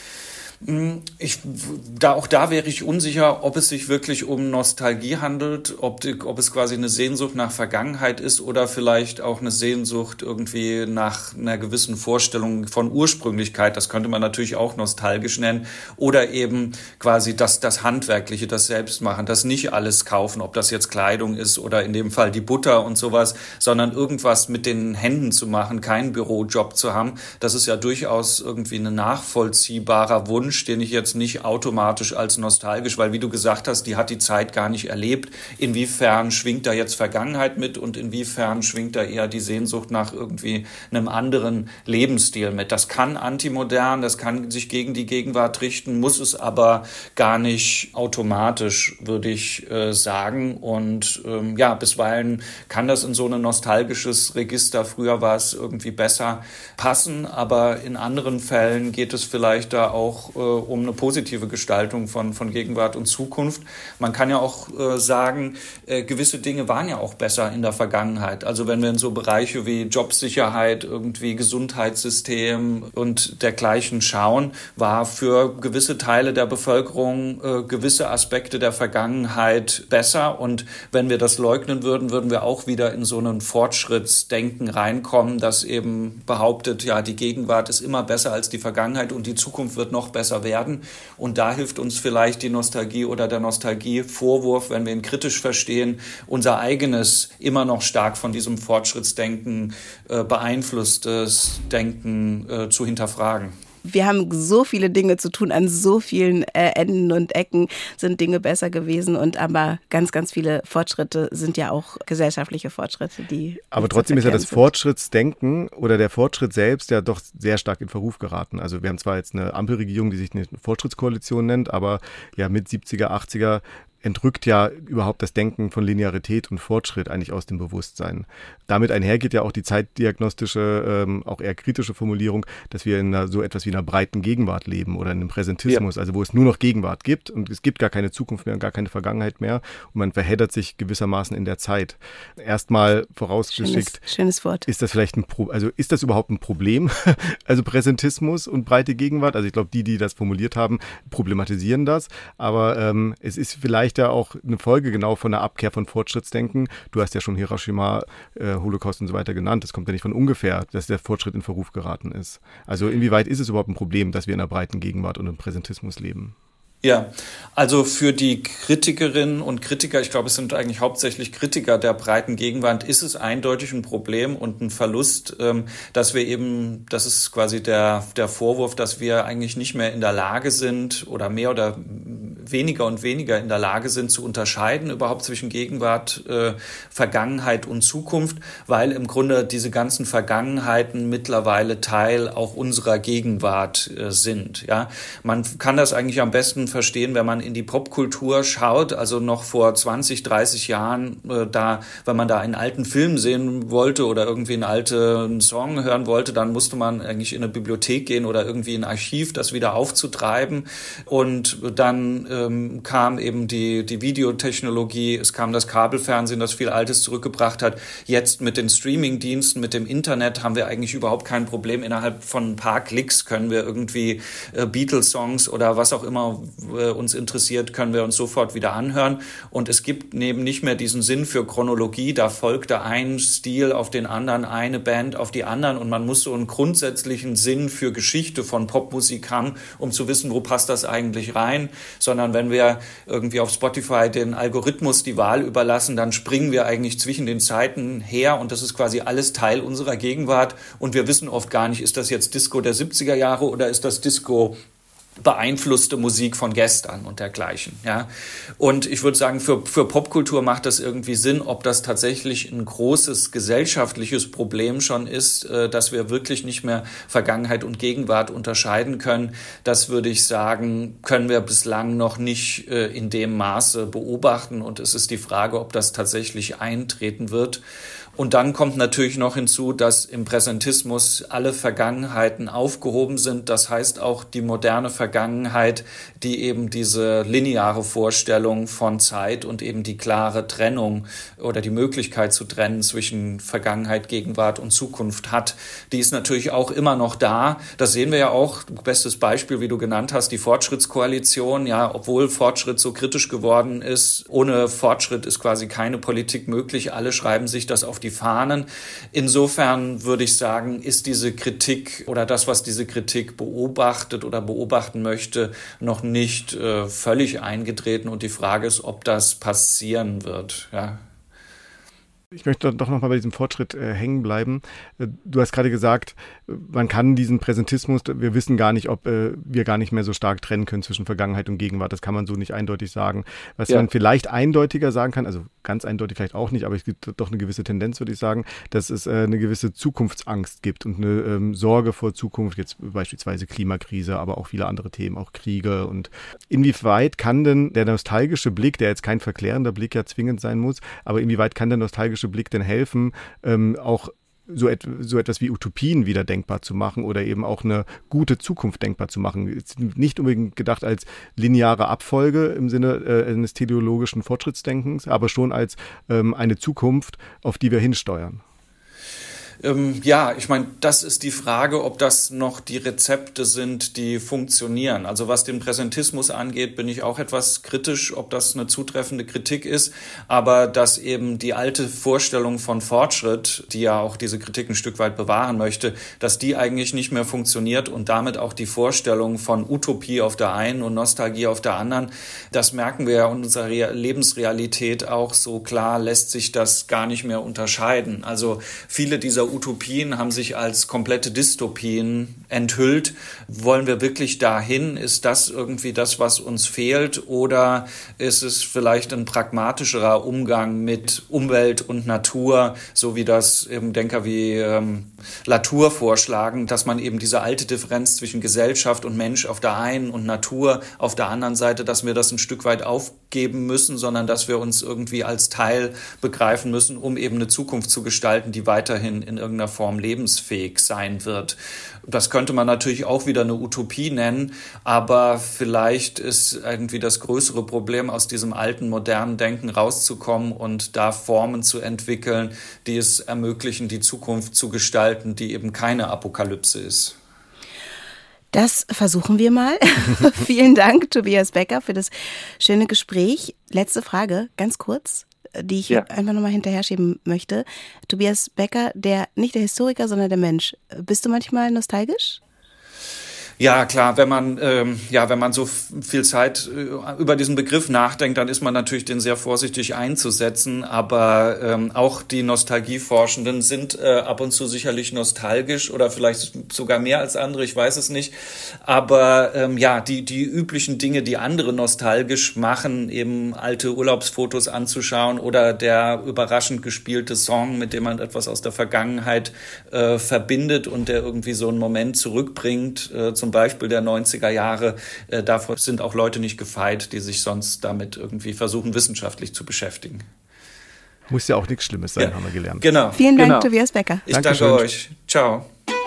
Ich, da, auch da wäre ich unsicher, ob es sich wirklich um Nostalgie handelt, ob, die, ob es quasi eine Sehnsucht nach Vergangenheit ist oder vielleicht auch eine Sehnsucht irgendwie nach einer gewissen Vorstellung von Ursprünglichkeit. Das könnte man natürlich auch nostalgisch nennen. Oder eben quasi das, das Handwerkliche, das Selbstmachen, das nicht alles kaufen, ob das jetzt Kleidung ist oder in dem Fall die Butter und sowas, sondern irgendwas mit den Händen zu machen, keinen Bürojob zu haben. Das ist ja durchaus irgendwie ein nachvollziehbarer Wunsch, den ich jetzt nicht automatisch als nostalgisch, weil wie du gesagt hast, die hat die Zeit gar nicht erlebt. Inwiefern schwingt da jetzt Vergangenheit mit und inwiefern schwingt da eher die Sehnsucht nach irgendwie einem anderen Lebensstil mit? Das kann antimodern, das kann sich gegen die Gegenwart richten, muss es aber gar nicht automatisch, würde ich äh, sagen. Und ähm, ja, bisweilen kann das in so ein nostalgisches Register, früher war es irgendwie besser, passen, aber in anderen Fällen geht es vielleicht da auch um eine positive Gestaltung von, von Gegenwart und Zukunft. Man kann ja auch äh, sagen, äh, gewisse Dinge waren ja auch besser in der Vergangenheit. Also wenn wir in so Bereiche wie Jobsicherheit, irgendwie Gesundheitssystem und dergleichen schauen, war für gewisse Teile der Bevölkerung äh, gewisse Aspekte der Vergangenheit besser. Und wenn wir das leugnen würden, würden wir auch wieder in so einen Fortschrittsdenken reinkommen, das eben behauptet, ja, die Gegenwart ist immer besser als die Vergangenheit und die Zukunft wird noch besser werden. Und da hilft uns vielleicht die Nostalgie oder der Nostalgie-Vorwurf, wenn wir ihn kritisch verstehen, unser eigenes, immer noch stark von diesem Fortschrittsdenken äh, beeinflusstes Denken äh, zu hinterfragen. Wir haben so viele Dinge zu tun, an so vielen äh, Enden und Ecken sind Dinge besser gewesen und aber ganz, ganz viele Fortschritte sind ja auch gesellschaftliche Fortschritte, die... Aber trotzdem ist ja das Fortschrittsdenken oder der Fortschritt selbst ja doch sehr stark in Verruf geraten. Also wir haben zwar jetzt eine Ampelregierung, die sich eine Fortschrittskoalition nennt, aber ja mit siebziger, achtziger entrückt ja überhaupt das Denken von Linearität und Fortschritt eigentlich aus dem Bewusstsein. Damit einhergeht ja auch die zeitdiagnostische, ähm, auch eher kritische Formulierung, dass wir in einer, so etwas wie einer breiten Gegenwart leben oder in einem Präsentismus, ja. Also wo es nur noch Gegenwart gibt und es gibt gar keine Zukunft mehr und gar keine Vergangenheit mehr und man verheddert sich gewissermaßen in der Zeit. Erstmal vorausgeschickt, schönes, schönes Wort. Ist das vielleicht ein Pro- also ist das überhaupt ein Problem? Also Präsentismus und breite Gegenwart? Also ich glaube, die, die das formuliert haben, problematisieren das, aber ähm, es ist vielleicht ja auch eine Folge genau von der Abkehr von Fortschrittsdenken. Du hast ja schon Hiroshima, äh, Holocaust und so weiter genannt. Das kommt ja nicht von ungefähr, dass der Fortschritt in Verruf geraten ist. Also inwieweit ist es überhaupt ein Problem, dass wir in einer breiten Gegenwart und im Präsentismus leben? Ja, also für die Kritikerinnen und Kritiker, ich glaube, es sind eigentlich hauptsächlich Kritiker der breiten Gegenwart, ist es eindeutig ein Problem und ein Verlust, dass wir eben, das ist quasi der, der Vorwurf, dass wir eigentlich nicht mehr in der Lage sind oder mehr oder weniger und weniger in der Lage sind zu unterscheiden überhaupt zwischen Gegenwart, äh, Vergangenheit und Zukunft, weil im Grunde diese ganzen Vergangenheiten mittlerweile Teil auch unserer Gegenwart äh, sind. Ja, man kann das eigentlich am besten verstehen, wenn man in die Popkultur schaut. Also noch vor zwanzig, dreißig Jahren, äh, da, wenn man da einen alten Film sehen wollte oder irgendwie einen alten Song hören wollte, dann musste man eigentlich in eine Bibliothek gehen oder irgendwie ein Archiv, das wieder aufzutreiben. Und dann ähm, kam eben die, die Videotechnologie, es kam das Kabelfernsehen, das viel Altes zurückgebracht hat. Jetzt mit den Streamingdiensten, mit dem Internet haben wir eigentlich überhaupt kein Problem. Innerhalb von ein paar Klicks können wir irgendwie äh, Beatles-Songs oder was auch immer äh, uns interessiert, können wir uns sofort wieder anhören. Und es gibt eben nicht mehr diesen Sinn für Chronologie. Da folgte ein Stil auf den anderen, eine Band auf die anderen. Und man muss so einen grundsätzlichen Sinn für Geschichte von Popmusik haben, um zu wissen, wo passt das eigentlich rein. Sondern wenn wir irgendwie auf Spotify den Algorithmus die Wahl überlassen, dann springen wir eigentlich zwischen den Zeiten her. Und das ist quasi alles Teil unserer Gegenwart. Und wir wissen oft gar nicht, ist das jetzt Disco der siebziger Jahre oder ist das Disco beeinflusste Musik von gestern und dergleichen. Ja. Und ich würde sagen, für, für Popkultur macht das irgendwie Sinn, ob das tatsächlich ein großes gesellschaftliches Problem schon ist, äh, dass wir wirklich nicht mehr Vergangenheit und Gegenwart unterscheiden können. Das würde ich sagen, können wir bislang noch nicht äh, in dem Maße beobachten. Und es ist die Frage, ob das tatsächlich eintreten wird. Und dann kommt natürlich noch hinzu, dass im Präsentismus alle Vergangenheiten aufgehoben sind. Das heißt auch die moderne Vergangenheit, die eben diese lineare Vorstellung von Zeit und eben die klare Trennung oder die Möglichkeit zu trennen zwischen Vergangenheit, Gegenwart und Zukunft hat, die ist natürlich auch immer noch da. Das sehen wir ja auch. Bestes Beispiel, wie du genannt hast, die Fortschrittskoalition. Ja, obwohl Fortschritt so kritisch geworden ist, ohne Fortschritt ist quasi keine Politik möglich. Alle schreiben sich das auf die Fahnen. Insofern würde ich sagen, ist diese Kritik oder das, was diese Kritik beobachtet oder beobachten möchte, noch nicht äh, völlig eingetreten. Und die Frage ist, ob das passieren wird. Ja. Ich möchte doch noch mal bei diesem Fortschritt äh, hängen bleiben. Äh, du hast gerade gesagt, man kann diesen Präsentismus, wir wissen gar nicht, ob äh, wir gar nicht mehr so stark trennen können zwischen Vergangenheit und Gegenwart. Das kann man so nicht eindeutig sagen. Was ja. man vielleicht eindeutiger sagen kann, also ganz eindeutig vielleicht auch nicht, aber es gibt doch eine gewisse Tendenz, würde ich sagen, dass es äh, eine gewisse Zukunftsangst gibt und eine ähm, Sorge vor Zukunft, jetzt beispielsweise Klimakrise, aber auch viele andere Themen, auch Kriege. Und inwieweit kann denn der nostalgische Blick, der jetzt kein verklärender Blick ja zwingend sein muss, aber inwieweit kann der nostalgische Blick denn helfen, ähm, auch so, et- so etwas wie Utopien wieder denkbar zu machen oder eben auch eine gute Zukunft denkbar zu machen. Ist nicht unbedingt gedacht als lineare Abfolge im Sinne äh, eines teleologischen Fortschrittsdenkens, aber schon als ähm, eine Zukunft, auf die wir hinsteuern. Ähm, ja, ich meine, das ist die Frage, ob das noch die Rezepte sind, die funktionieren. Also was den Präsentismus angeht, bin ich auch etwas kritisch, ob das eine zutreffende Kritik ist. Aber dass eben die alte Vorstellung von Fortschritt, die ja auch diese Kritik ein Stück weit bewahren möchte, dass die eigentlich nicht mehr funktioniert und damit auch die Vorstellung von Utopie auf der einen und Nostalgie auf der anderen, das merken wir ja in unserer Re- Lebensrealität auch. So klar lässt sich das gar nicht mehr unterscheiden. Also viele dieser Utopien haben sich als komplette Dystopien enthüllt. Wollen wir wirklich dahin? Ist das irgendwie das, was uns fehlt? Oder ist es vielleicht ein pragmatischerer Umgang mit Umwelt und Natur, so wie das eben Denker wie ähm, Latour vorschlagen, dass man eben diese alte Differenz zwischen Gesellschaft und Mensch auf der einen und Natur auf der anderen Seite, dass wir das ein Stück weit aufgeben müssen, sondern dass wir uns irgendwie als Teil begreifen müssen, um eben eine Zukunft zu gestalten, die weiterhin in irgendeiner Form lebensfähig sein wird. Das könnte man natürlich auch wieder eine Utopie nennen, aber vielleicht ist irgendwie das größere Problem, aus diesem alten, modernen Denken rauszukommen und da Formen zu entwickeln, die es ermöglichen, die Zukunft zu gestalten, die eben keine Apokalypse ist. Das versuchen wir mal. Vielen Dank, Tobias Becker, für das schöne Gespräch. Letzte Frage, ganz kurz, die ich ja. einfach nochmal hinterher schieben möchte. Tobias Becker, der nicht der Historiker, sondern der Mensch. Bist du manchmal nostalgisch? Ja, klar, wenn man ähm, ja, wenn man so viel Zeit äh, über diesen Begriff nachdenkt, dann ist man natürlich den sehr vorsichtig einzusetzen, aber ähm, auch die Nostalgieforschenden sind äh, ab und zu sicherlich nostalgisch oder vielleicht sogar mehr als andere, ich weiß es nicht, aber ähm, ja, die die üblichen Dinge, die andere nostalgisch machen, eben alte Urlaubsfotos anzuschauen oder der überraschend gespielte Song, mit dem man etwas aus der Vergangenheit äh, verbindet und der irgendwie so einen Moment zurückbringt, äh, zum Beispiel der neunziger Jahre, äh, davor sind auch Leute nicht gefeit, die sich sonst damit irgendwie versuchen, wissenschaftlich zu beschäftigen. Muss ja auch nichts Schlimmes sein, ja. haben wir gelernt. Genau. Vielen Dank, genau. Tobias Becker. Ich Dankeschön. danke euch. Ciao.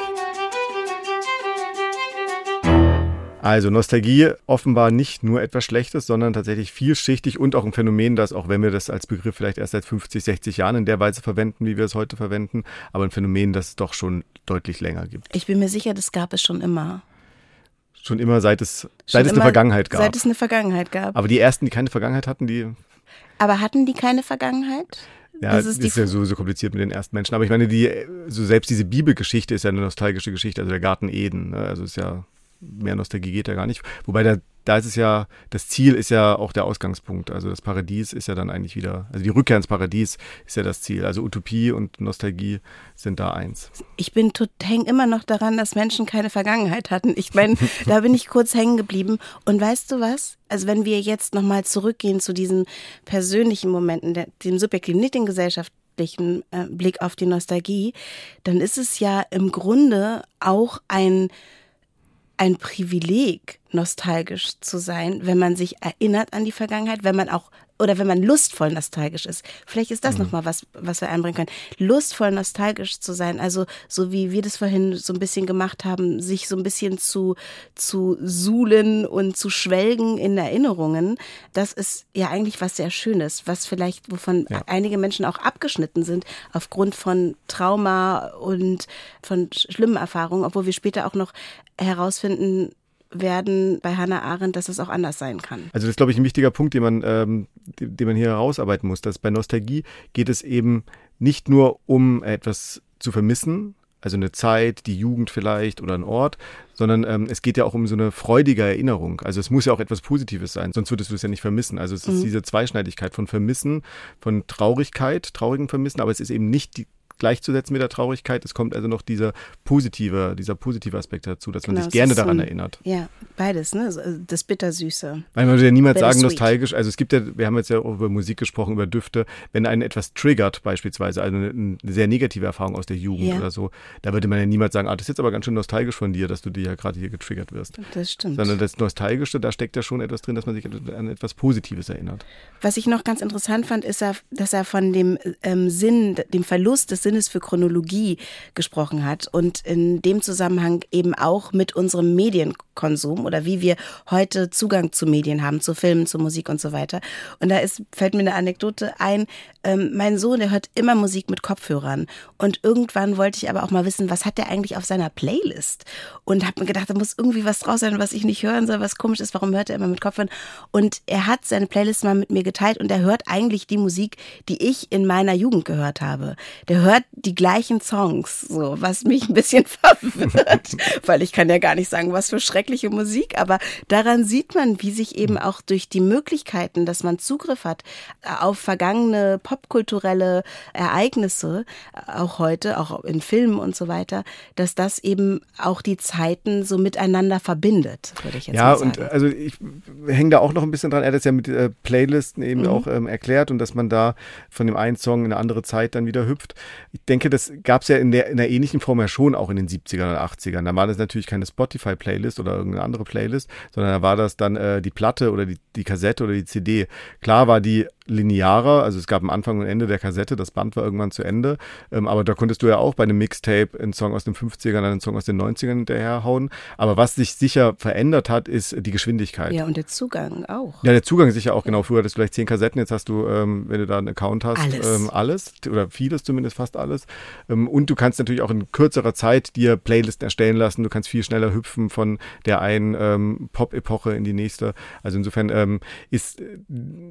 Also Nostalgie offenbar nicht nur etwas Schlechtes, sondern tatsächlich vielschichtig und auch ein Phänomen, das, auch wenn wir das als Begriff vielleicht erst seit fünfzig, sechzig Jahren in der Weise verwenden, wie wir es heute verwenden, aber ein Phänomen, das es doch schon deutlich länger gibt. Ich bin mir sicher, das gab es schon immer. Schon immer, seit es, Schon seit es immer, eine Vergangenheit gab. Seit es eine Vergangenheit gab. Aber die ersten, die keine Vergangenheit hatten, die... Aber hatten die keine Vergangenheit? Ja, das ist, ist, ist ja so, so kompliziert mit den ersten Menschen. Aber ich meine, die, so selbst diese Bibelgeschichte ist ja eine nostalgische Geschichte, also der Garten Eden. Ne? Also ist ja, mehr Nostalgie geht ja gar nicht. Wobei da, da ist es ja, das Ziel ist ja auch der Ausgangspunkt. Also das Paradies ist ja dann eigentlich wieder, also die Rückkehr ins Paradies ist ja das Ziel. Also Utopie und Nostalgie sind da eins. Ich bin hänge immer noch daran, dass Menschen keine Vergangenheit hatten. Ich meine, da bin ich kurz hängen geblieben. Und weißt du was? Also wenn wir jetzt nochmal zurückgehen zu diesen persönlichen Momenten, der, dem subjektiven, nicht den gesellschaftlichen äh, Blick auf die Nostalgie, dann ist es ja im Grunde auch ein ein Privileg, nostalgisch zu sein, wenn man sich erinnert an die Vergangenheit, wenn man auch, oder wenn man lustvoll nostalgisch ist. Vielleicht ist das mhm. nochmal was, was wir einbringen können. Lustvoll nostalgisch zu sein, also so wie wir das vorhin so ein bisschen gemacht haben, sich so ein bisschen zu, zu suhlen und zu schwelgen in Erinnerungen, das ist ja eigentlich was sehr Schönes, was vielleicht, wovon ja. einige Menschen auch abgeschnitten sind, aufgrund von Trauma und von schlimmen Erfahrungen, obwohl wir später auch noch herausfinden werden bei Hannah Arendt, dass es auch anders sein kann. Also das ist, glaube ich, ein wichtiger Punkt, den man, ähm, den man hier herausarbeiten muss, dass bei Nostalgie geht es eben nicht nur um etwas zu vermissen, also eine Zeit, die Jugend vielleicht oder ein Ort, sondern ähm, es geht ja auch um so eine freudige Erinnerung. Also es muss ja auch etwas Positives sein, sonst würdest du es ja nicht vermissen. Also es ist mhm. diese Zweischneidigkeit von Vermissen, von Traurigkeit, traurigen Vermissen, aber es ist eben nicht die gleichzusetzen mit der Traurigkeit. Es kommt also noch dieser positive, dieser positive Aspekt dazu, dass man genau, sich gerne daran so ein, erinnert. Ja, beides, ne? Das Bittersüße. Weil man würde ja niemals sagen, nostalgisch, also es gibt ja, wir haben jetzt ja auch über Musik gesprochen, über Düfte, wenn einen etwas triggert beispielsweise, also eine, eine sehr negative Erfahrung aus der Jugend ja. oder so, da würde man ja niemals sagen, ah, das ist jetzt aber ganz schön nostalgisch von dir, dass du dir ja gerade hier getriggert wirst. Das stimmt. Sondern das Nostalgische, da steckt ja schon etwas drin, dass man sich an etwas Positives erinnert. Was ich noch ganz interessant fand, ist, dass er von dem ähm, Sinn, dem Verlust des Sinnes für Chronologie gesprochen hat und in dem Zusammenhang eben auch mit unserem Medienkonsum oder wie wir heute Zugang zu Medien haben, zu Filmen, zu Musik und so weiter. Und da ist, fällt mir eine Anekdote ein, ähm, mein Sohn, der hört immer Musik mit Kopfhörern und irgendwann wollte ich aber auch mal wissen, was hat der eigentlich auf seiner Playlist? Und habe mir gedacht, da muss irgendwie was draus sein, was ich nicht hören soll, was komisch ist, warum hört er immer mit Kopfhörern? Und er hat seine Playlist mal mit mir geteilt und er hört eigentlich die Musik, die ich in meiner Jugend gehört habe. Der hört die gleichen Songs, so, was mich ein bisschen verwirrt, weil ich kann ja gar nicht sagen, was für schreckliche Musik, aber daran sieht man, wie sich eben auch durch die Möglichkeiten, dass man Zugriff hat auf vergangene popkulturelle Ereignisse, auch heute, auch in Filmen und so weiter, dass das eben auch die Zeiten so miteinander verbindet, würde ich jetzt ja, mal sagen. Ja, und also ich hänge da auch noch ein bisschen dran, er hat das ja mit äh, Playlisten eben mhm. auch ähm, erklärt und dass man da von dem einen Song in eine andere Zeit dann wieder hüpft. Ich denke, das gab es ja in der in einer ähnlichen Form ja schon auch in den siebzigern oder achtzigern. Da war das natürlich keine Spotify-Playlist oder irgendeine andere Playlist, sondern da war das dann äh, die Platte oder die, die Kassette oder die C D. Klar war die linearer, also es gab am Anfang und Ende der Kassette, das Band war irgendwann zu Ende, ähm, aber da konntest du ja auch bei einem Mixtape einen Song aus den fünfzigern, einen Song aus den neunzigern hinterherhauen, aber was sich sicher verändert hat, ist die Geschwindigkeit. Ja, und der Zugang auch. Ja, der Zugang sicher auch, genau. Früher hattest du vielleicht zehn Kassetten, jetzt hast du, ähm, wenn du da einen Account hast, alles, ähm, alles oder vieles zumindest, fast alles. Ähm, und du kannst natürlich auch in kürzerer Zeit dir Playlisten erstellen lassen, du kannst viel schneller hüpfen von der einen ähm, Pop-Epoche in die nächste. Also insofern ähm, ist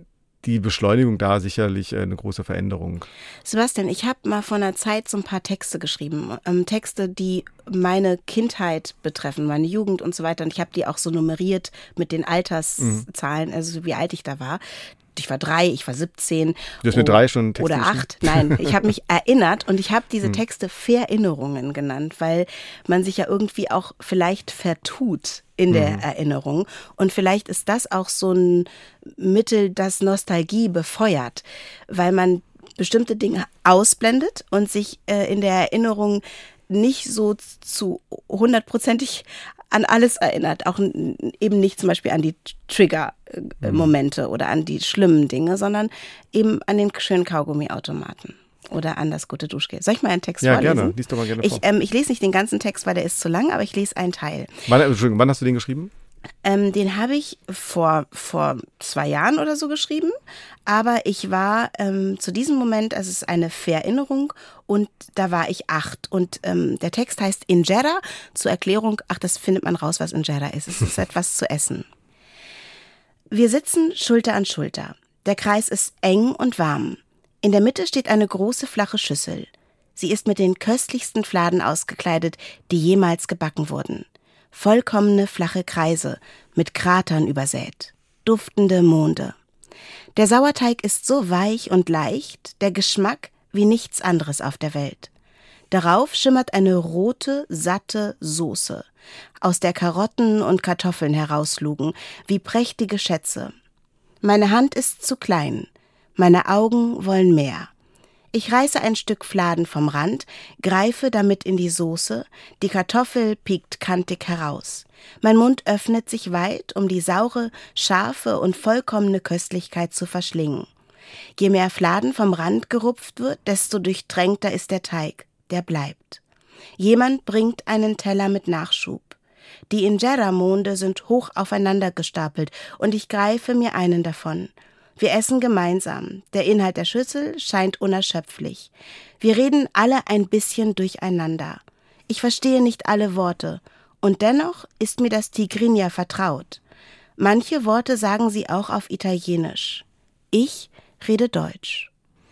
die Beschleunigung da sicherlich eine große Veränderung. Sebastian, ich habe mal vor einer Zeit so ein paar Texte geschrieben. Ähm, Texte, die meine Kindheit betreffen, meine Jugend und so weiter. Und ich habe die auch so nummeriert mit den Alterszahlen, mhm. also wie alt ich da war. Ich war drei, ich war siebzehn. Du hast mit drei schon Texte Oder acht. Nein, ich habe mich erinnert und ich habe diese Texte Verinnerungen genannt, weil man sich ja irgendwie auch vielleicht vertut in der mhm. Erinnerung. Und vielleicht ist das auch so ein Mittel, das Nostalgie befeuert, weil man bestimmte Dinge ausblendet und sich äh, in der Erinnerung nicht so zu hundertprozentig an alles erinnert, auch eben nicht zum Beispiel an die Trigger-Momente oder an die schlimmen Dinge, sondern eben an den schönen Kaugummi-Automaten oder an das gute Duschgel. Soll ich mal einen Text ja, vorlesen? Ja, gerne. Lies doch mal gerne ich, vor. Ähm, ich lese nicht den ganzen Text, weil der ist zu lang, aber ich lese einen Teil. Wann, Entschuldigung, wann hast du den geschrieben? Ähm, den habe ich vor, vor zwei Jahren oder so geschrieben, aber ich war ähm, zu diesem Moment, also es ist eine Verinnerung und da war ich acht und ähm, der Text heißt Injera, zur Erklärung, ach, das findet man raus, was Injera ist, es ist etwas zu essen. Wir sitzen Schulter an Schulter, der Kreis ist eng und warm, in der Mitte steht eine große flache Schüssel, sie ist mit den köstlichsten Fladen ausgekleidet, die jemals gebacken wurden. Vollkommene flache Kreise, mit Kratern übersät, duftende Monde. Der Sauerteig ist so weich und leicht, der Geschmack wie nichts anderes auf der Welt. Darauf schimmert eine rote, satte Soße, aus der Karotten und Kartoffeln herauslugen, wie prächtige Schätze. Meine Hand ist zu klein, meine Augen wollen mehr. Ich reiße ein Stück Fladen vom Rand, greife damit in die Soße, die Kartoffel piekt kantig heraus. Mein Mund öffnet sich weit, um die saure, scharfe und vollkommene Köstlichkeit zu verschlingen. Je mehr Fladen vom Rand gerupft wird, desto durchtränkter ist der Teig, der bleibt. Jemand bringt einen Teller mit Nachschub. Die Injera-Monde sind hoch aufeinander gestapelt und ich greife mir einen davon. Wir essen gemeinsam. Der Inhalt der Schüssel scheint unerschöpflich. Wir reden alle ein bisschen durcheinander. Ich verstehe nicht alle Worte. Und dennoch ist mir das Tigrinya vertraut. Manche Worte sagen sie auch auf Italienisch. Ich rede Deutsch.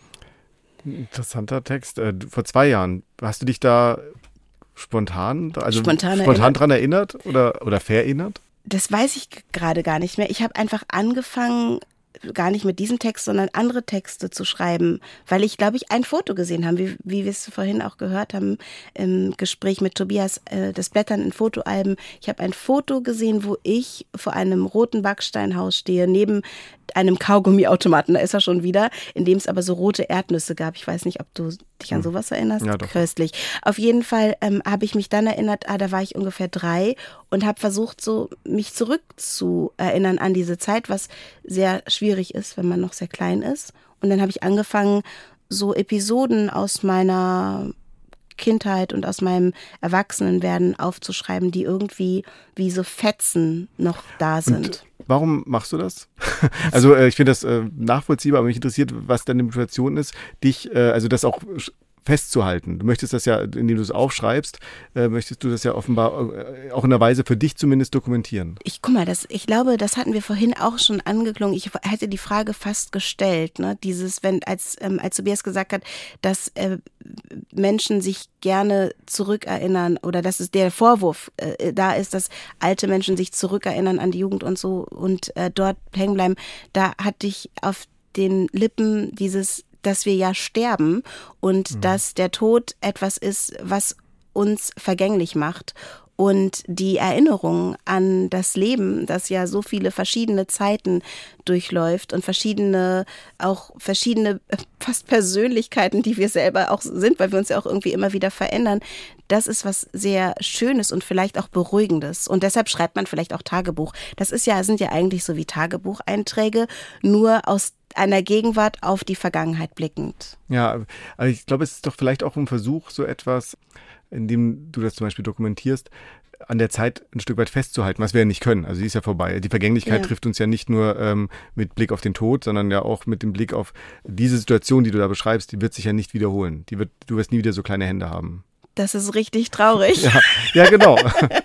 Interessanter Text. Vor zwei Jahren, hast du dich da spontan, also spontan, spontan dran erinnert oder, oder verinnert? Das weiß ich gerade gar nicht mehr. Ich habe einfach angefangen, gar nicht mit diesem Text, sondern andere Texte zu schreiben, weil ich, glaube ich, ein Foto gesehen habe, wie, wie wir es vorhin auch gehört haben im Gespräch mit Tobias, äh, das Blättern in Fotoalben. Ich habe ein Foto gesehen, wo ich vor einem roten Backsteinhaus stehe, neben einem Kaugummiautomaten, da ist er schon wieder, in dem es aber so rote Erdnüsse gab. Ich weiß nicht, ob du dich an sowas erinnerst. Ja, doch. Köstlich. Auf jeden Fall ähm, habe ich mich dann erinnert, ah, da war ich ungefähr drei und habe versucht, so mich zurückzuerinnern an diese Zeit, was sehr schwierig ist, wenn man noch sehr klein ist. Und dann habe ich angefangen, so Episoden aus meiner Kindheit und aus meinem Erwachsenenwerden aufzuschreiben, die irgendwie wie so Fetzen noch da sind. Und warum machst du das? Also äh, ich finde das äh, nachvollziehbar, aber mich interessiert, was deine Motivation ist, dich, äh, also das auch festzuhalten. Du möchtest das ja, indem du es aufschreibst, äh, möchtest du das ja offenbar äh, auch in einer Weise für dich zumindest dokumentieren. Ich guck mal, das, ich glaube, das hatten wir vorhin auch schon angeklungen. Ich hätte die Frage fast gestellt, ne? Dieses, wenn als ähm, als Tobias gesagt hat, dass äh, Menschen sich gerne zurückerinnern oder dass es der Vorwurf äh, da ist, dass alte Menschen sich zurückerinnern an die Jugend und so und äh, dort hängen bleiben. Da hatte ich auf den Lippen dieses, dass wir ja sterben und mhm. dass der Tod etwas ist, was uns vergänglich macht. Und die Erinnerung an das Leben, das ja so viele verschiedene Zeiten durchläuft und verschiedene, auch verschiedene fast Persönlichkeiten, die wir selber auch sind, weil wir uns ja auch irgendwie immer wieder verändern, das ist was sehr Schönes und vielleicht auch Beruhigendes. Und deshalb schreibt man vielleicht auch Tagebuch. Das ist ja, sind ja eigentlich so wie Tagebucheinträge, nur aus einer Gegenwart auf die Vergangenheit blickend. Ja, aber ich glaube, es ist doch vielleicht auch ein Versuch, so etwas, indem du das zum Beispiel dokumentierst, an der Zeit ein Stück weit festzuhalten, was wir ja nicht können. Also die ist ja vorbei. Die Vergänglichkeit ja. trifft uns ja nicht nur ähm, mit Blick auf den Tod, sondern ja auch mit dem Blick auf diese Situation, die du da beschreibst, die wird sich ja nicht wiederholen. Die wird, du wirst nie wieder so kleine Hände haben. Das ist richtig traurig. ja, ja, genau.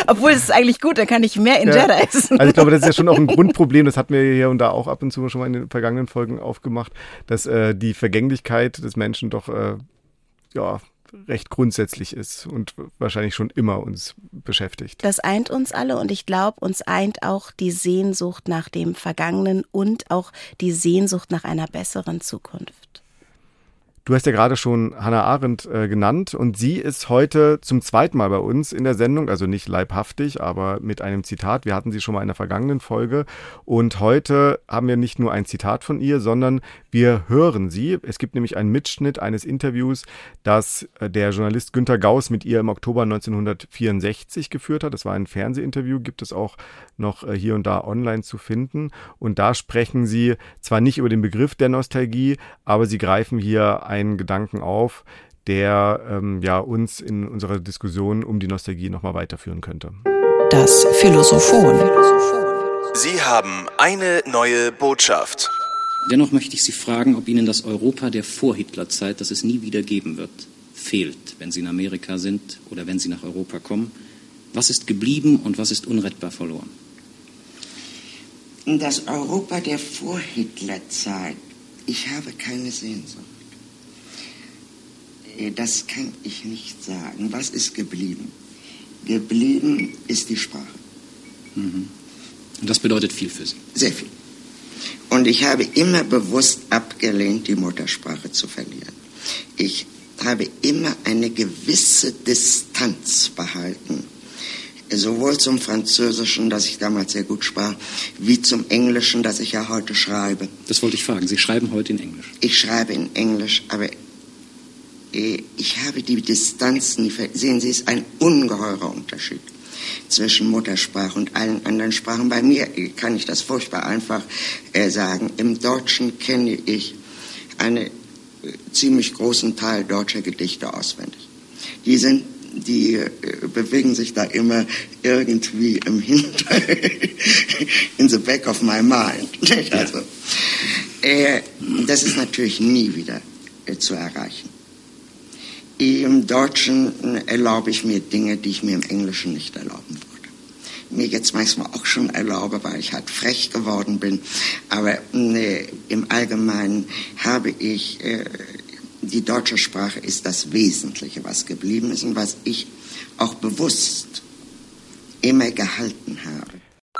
Obwohl es ist eigentlich gut, dann kann ich mehr Injera ja. essen. Also ich glaube, das ist ja schon auch ein Grundproblem, das hatten wir hier und da auch ab und zu schon mal in den vergangenen Folgen aufgemacht, dass äh, die Vergänglichkeit des Menschen doch äh, ja recht grundsätzlich ist und wahrscheinlich schon immer uns beschäftigt. Das eint uns alle und ich glaube, uns eint auch die Sehnsucht nach dem Vergangenen und auch die Sehnsucht nach einer besseren Zukunft. Du hast ja gerade schon Hannah Arendt äh, genannt und sie ist heute zum zweiten Mal bei uns in der Sendung, also nicht leibhaftig, aber mit einem Zitat. Wir hatten sie schon mal in der vergangenen Folge und heute haben wir nicht nur ein Zitat von ihr, sondern wir hören sie. Es gibt nämlich einen Mitschnitt eines Interviews, das äh, der Journalist Günter Gauss mit ihr im Oktober neunzehnhundertvierundsechzig geführt hat. Das war ein Fernsehinterview, gibt es auch noch äh, hier und da online zu finden. Und da sprechen sie zwar nicht über den Begriff der Nostalgie, aber sie greifen hier ein einen Gedanken auf, der ähm, ja, uns in unserer Diskussion um die Nostalgie nochmal weiterführen könnte. Das Philosophon. Sie haben eine neue Botschaft. Dennoch möchte ich Sie fragen, ob Ihnen das Europa der Vor-Hitler-Zeit, das es nie wieder geben wird, fehlt, wenn Sie in Amerika sind oder wenn Sie nach Europa kommen. Was ist geblieben und was ist unrettbar verloren? Das Europa der Vor-Hitler-Zeit. Ich habe keine Sehnsucht. Das kann ich nicht sagen. Was ist geblieben? Geblieben ist die Sprache. Mhm. Und das bedeutet viel für Sie? Sehr viel. Und ich habe immer bewusst abgelehnt, die Muttersprache zu verlieren. Ich habe immer eine gewisse Distanz behalten. Sowohl zum Französischen, das ich damals sehr gut sprach, wie zum Englischen, das ich ja heute schreibe. Das wollte ich fragen. Sie schreiben heute in Englisch? Ich schreibe in Englisch, aber ich habe die Distanz nie ver- Sehen Sie, es ist ein ungeheurer Unterschied zwischen Muttersprache und allen anderen Sprachen. Bei mir kann ich das furchtbar einfach äh, sagen. Im Deutschen kenne ich einen äh, ziemlich großen Teil deutscher Gedichte auswendig. Die sind, die äh, bewegen sich da immer irgendwie im Hinter, in the back of my mind. Also, äh, das ist natürlich nie wieder äh, zu erreichen. Im Deutschen erlaube ich mir Dinge, die ich mir im Englischen nicht erlauben würde. Mir jetzt manchmal auch schon erlaube, weil ich halt frech geworden bin. Aber äh, im Allgemeinen habe ich, äh, die deutsche Sprache ist das Wesentliche, was geblieben ist und was ich auch bewusst immer gehalten habe.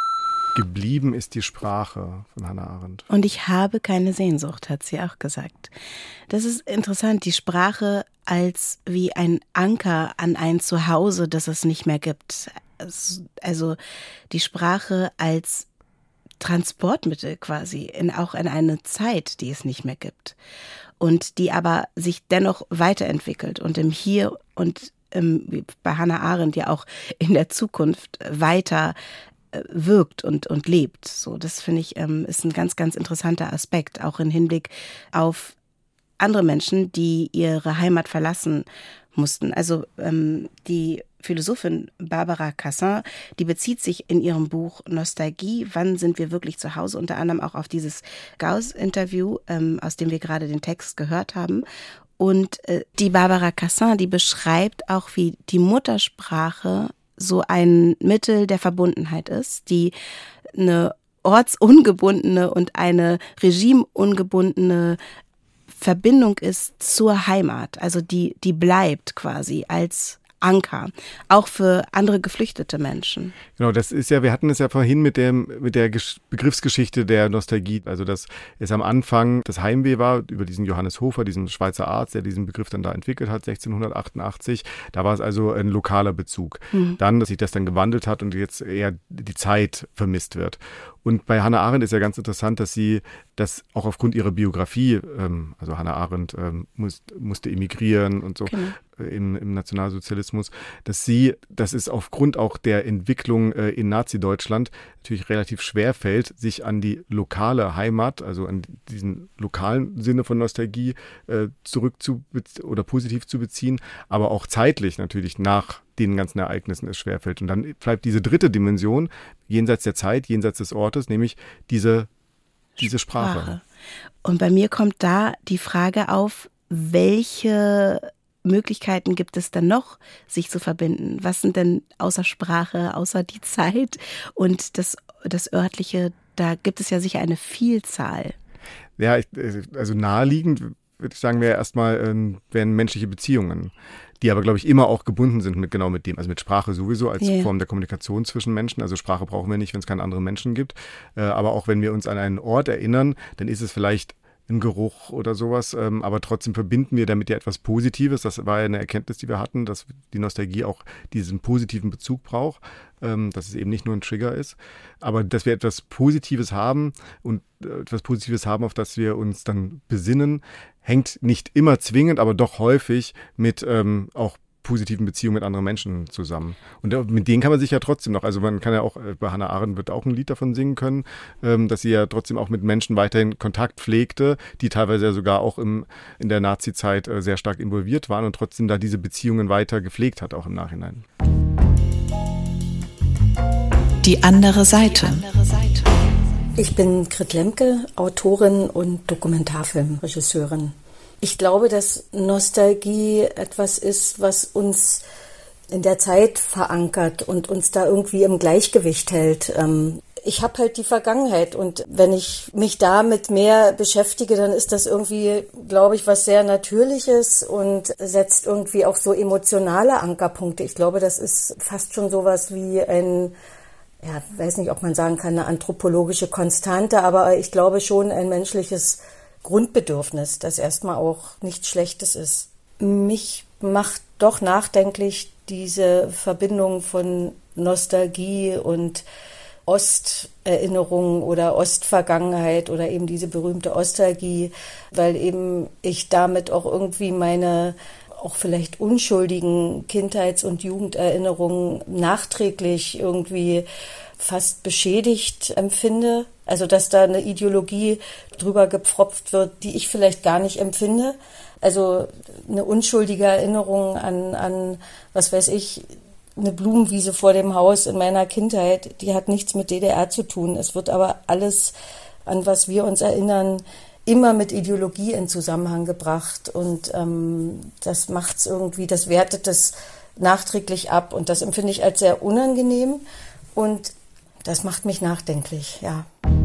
Geblieben ist die Sprache von Hannah Arendt. Und ich habe keine Sehnsucht, hat sie auch gesagt. Das ist interessant, die Sprache als wie ein Anker an ein Zuhause, das es nicht mehr gibt. Also die Sprache als Transportmittel quasi, in, auch in eine Zeit, die es nicht mehr gibt. Und die aber sich dennoch weiterentwickelt und im Hier und im, bei Hannah Arendt ja auch in der Zukunft weiter wirkt und, und lebt. So, das finde ich, ähm, ist ein ganz, ganz interessanter Aspekt, auch im Hinblick auf andere Menschen, die ihre Heimat verlassen mussten. Also ähm, die Philosophin Barbara Cassin, die bezieht sich in ihrem Buch Nostalgie, wann sind wir wirklich zu Hause, unter anderem auch auf dieses Gauss-Interview, ähm, aus dem wir gerade den Text gehört haben. Und äh, die Barbara Cassin, die beschreibt auch, wie die Muttersprache so ein Mittel der Verbundenheit ist, die eine ortsungebundene und eine regimeungebundene Verbindung ist zur Heimat, also die, die bleibt quasi als Anker, auch für andere geflüchtete Menschen. Genau, das ist ja, wir hatten es ja vorhin mit dem, mit der Gesch- Begriffsgeschichte der Nostalgie, also dass es am Anfang das Heimweh war, über diesen Johannes Hofer, diesen Schweizer Arzt, der diesen Begriff dann da entwickelt hat, sechzehnhundertachtundachtzig, da war es also ein lokaler Bezug. Mhm. Dann, dass sich das dann gewandelt hat und jetzt eher die Zeit vermisst wird. Und bei Hannah Arendt ist ja ganz interessant, dass sie das auch aufgrund ihrer Biografie, ähm, also Hannah Arendt ähm, muss, musste emigrieren und so, genau. äh, im, im Nationalsozialismus, dass sie, das ist aufgrund auch der Entwicklung äh, in Nazi-Deutschland natürlich relativ schwer fällt, sich an die lokale Heimat, also an diesen lokalen Sinne von Nostalgie äh, zurück zu oder positiv zu beziehen, aber auch zeitlich natürlich nach den ganzen Ereignissen es schwerfällt. Und dann bleibt diese dritte Dimension, jenseits der Zeit, jenseits des Ortes, nämlich diese, diese Sprache. Sprache. Und bei mir kommt da die Frage auf, welche Möglichkeiten gibt es denn noch, sich zu verbinden? Was sind denn außer Sprache, außer die Zeit und das, das Örtliche, da gibt es ja sicher eine Vielzahl. Ja, ich, also naheliegend würde ich sagen, wäre erstmal ähm, wären menschliche Beziehungen, die aber, glaube ich, immer auch gebunden sind mit genau mit dem, also mit Sprache sowieso als yeah. Form der Kommunikation zwischen Menschen. Also Sprache brauchen wir nicht, wenn es keine anderen Menschen gibt. Äh, aber auch wenn wir uns an einen Ort erinnern, dann ist es vielleicht ein Geruch oder sowas, ähm, aber trotzdem verbinden wir damit ja etwas Positives. Das war ja eine Erkenntnis, die wir hatten, dass die Nostalgie auch diesen positiven Bezug braucht, ähm, dass es eben nicht nur ein Trigger ist, aber dass wir etwas Positives haben und äh, etwas Positives haben, auf das wir uns dann besinnen, hängt nicht immer zwingend, aber doch häufig mit ähm, auch positiven Beziehungen mit anderen Menschen zusammen. Und mit denen kann man sich ja trotzdem noch, also man kann ja auch, bei Hannah Arendt wird auch ein Lied davon singen können, dass sie ja trotzdem auch mit Menschen weiterhin Kontakt pflegte, die teilweise ja sogar auch im, in der Nazi-Zeit sehr stark involviert waren und trotzdem da diese Beziehungen weiter gepflegt hat, auch im Nachhinein. Die andere Seite. Ich bin Grit Lemke, Autorin und Dokumentarfilmregisseurin. Ich glaube, dass Nostalgie etwas ist, was uns in der Zeit verankert und uns da irgendwie im Gleichgewicht hält. Ich habe halt die Vergangenheit und wenn ich mich damit mehr beschäftige, dann ist das irgendwie, glaube ich, was sehr Natürliches und setzt irgendwie auch so emotionale Ankerpunkte. Ich glaube, das ist fast schon sowas wie ein, ja, weiß nicht, ob man sagen kann, eine anthropologische Konstante, aber ich glaube schon ein menschliches Grundbedürfnis, das erstmal auch nichts Schlechtes ist. Mich macht doch nachdenklich diese Verbindung von Nostalgie und Osterinnerung oder Ostvergangenheit oder eben diese berühmte Ostalgie, weil eben ich damit auch irgendwie meine auch vielleicht unschuldigen Kindheits- und Jugenderinnerungen nachträglich irgendwie fast beschädigt empfinde. Also dass da eine Ideologie drüber gepfropft wird, die ich vielleicht gar nicht empfinde. Also eine unschuldige Erinnerung an, an, was weiß ich, eine Blumenwiese vor dem Haus in meiner Kindheit, die hat nichts mit D D R zu tun. Es wird aber alles, an was wir uns erinnern, immer mit Ideologie in Zusammenhang gebracht. Und ähm, das macht's irgendwie, das wertet das nachträglich ab. Und das empfinde ich als sehr unangenehm. Und das macht mich nachdenklich, ja.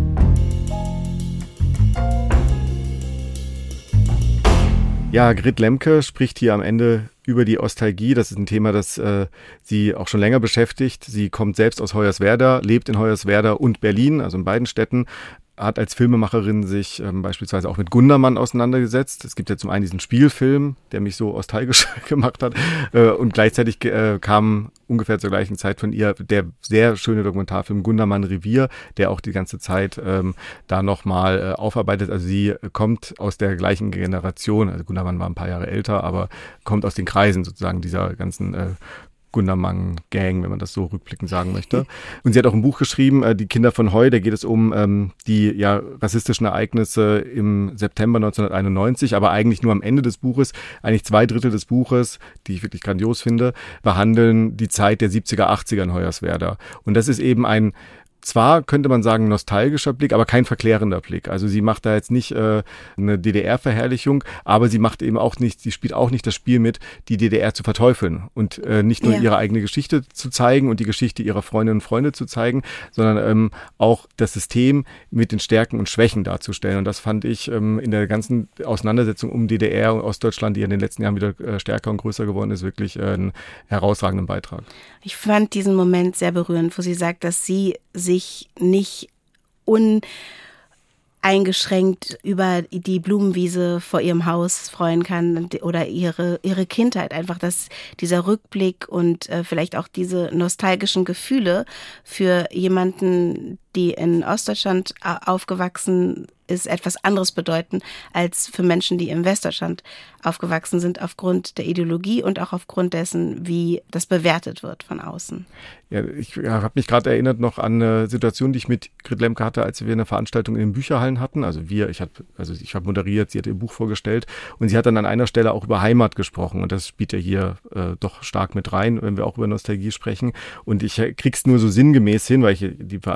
Ja, Grit Lemke spricht hier am Ende über die Ostalgie. Das ist ein Thema, das äh, sie auch schon länger beschäftigt. Sie kommt selbst aus Hoyerswerda, lebt in Hoyerswerda und Berlin, also in beiden Städten. Hat als Filmemacherin sich ähm, beispielsweise auch mit Gundermann auseinandergesetzt. Es gibt ja zum einen diesen Spielfilm, der mich so nostalgisch gemacht hat. Äh, und gleichzeitig äh, kam ungefähr zur gleichen Zeit von ihr der sehr schöne Dokumentarfilm Gundermann Revier, der auch die ganze Zeit ähm, da nochmal äh, aufarbeitet. Also sie kommt aus der gleichen Generation. Also Gundermann war ein paar Jahre älter, aber kommt aus den Kreisen sozusagen dieser ganzen äh, Gundermann-Gang, wenn man das so rückblickend sagen möchte. Und sie hat auch ein Buch geschrieben, äh, Die Kinder von Heu, da geht es um ähm, die ja rassistischen Ereignisse im September neunzehnhunderteinundneunzig, aber eigentlich nur am Ende des Buches, eigentlich zwei Drittel des Buches, die ich wirklich grandios finde, behandeln die Zeit der siebziger, achtziger in Hoyerswerda. Und das ist eben ein zwar könnte man sagen nostalgischer Blick, aber kein verklärender Blick. Also sie macht da jetzt nicht äh, eine D D R-Verherrlichung, aber sie macht eben auch nicht, sie spielt auch nicht das Spiel mit, die D D R zu verteufeln und äh, nicht nur ja. ihre eigene Geschichte zu zeigen und die Geschichte ihrer Freundinnen und Freunde zu zeigen, sondern ähm, auch das System mit den Stärken und Schwächen darzustellen. Und das fand ich ähm, in der ganzen Auseinandersetzung um D D R und Ostdeutschland, die in den letzten Jahren wieder äh, stärker und größer geworden ist, wirklich äh, einen herausragenden Beitrag. Ich fand diesen Moment sehr berührend, wo sie sagt, dass sie sich nicht uneingeschränkt über die Blumenwiese vor ihrem Haus freuen kann oder ihre ihre Kindheit. Einfach, dass dieser Rückblick und äh, vielleicht auch diese nostalgischen Gefühle für jemanden, die in Ostdeutschland aufgewachsen ist, etwas anderes bedeuten als für Menschen, die im Westdeutschland aufgewachsen sind, aufgrund der Ideologie und auch aufgrund dessen, wie das bewertet wird von außen. Ja, ich ja, habe mich gerade erinnert noch an eine Situation, die ich mit Grit Lemke hatte, als wir eine Veranstaltung in den Bücherhallen hatten. Also wir, ich habe also ich habe moderiert, sie hat ihr Buch vorgestellt und sie hat dann an einer Stelle auch über Heimat gesprochen und das spielt ja hier äh, doch stark mit rein, wenn wir auch über Nostalgie sprechen. Und ich krieg's nur so sinngemäß hin, weil ich die Veranstaltung haben wir nicht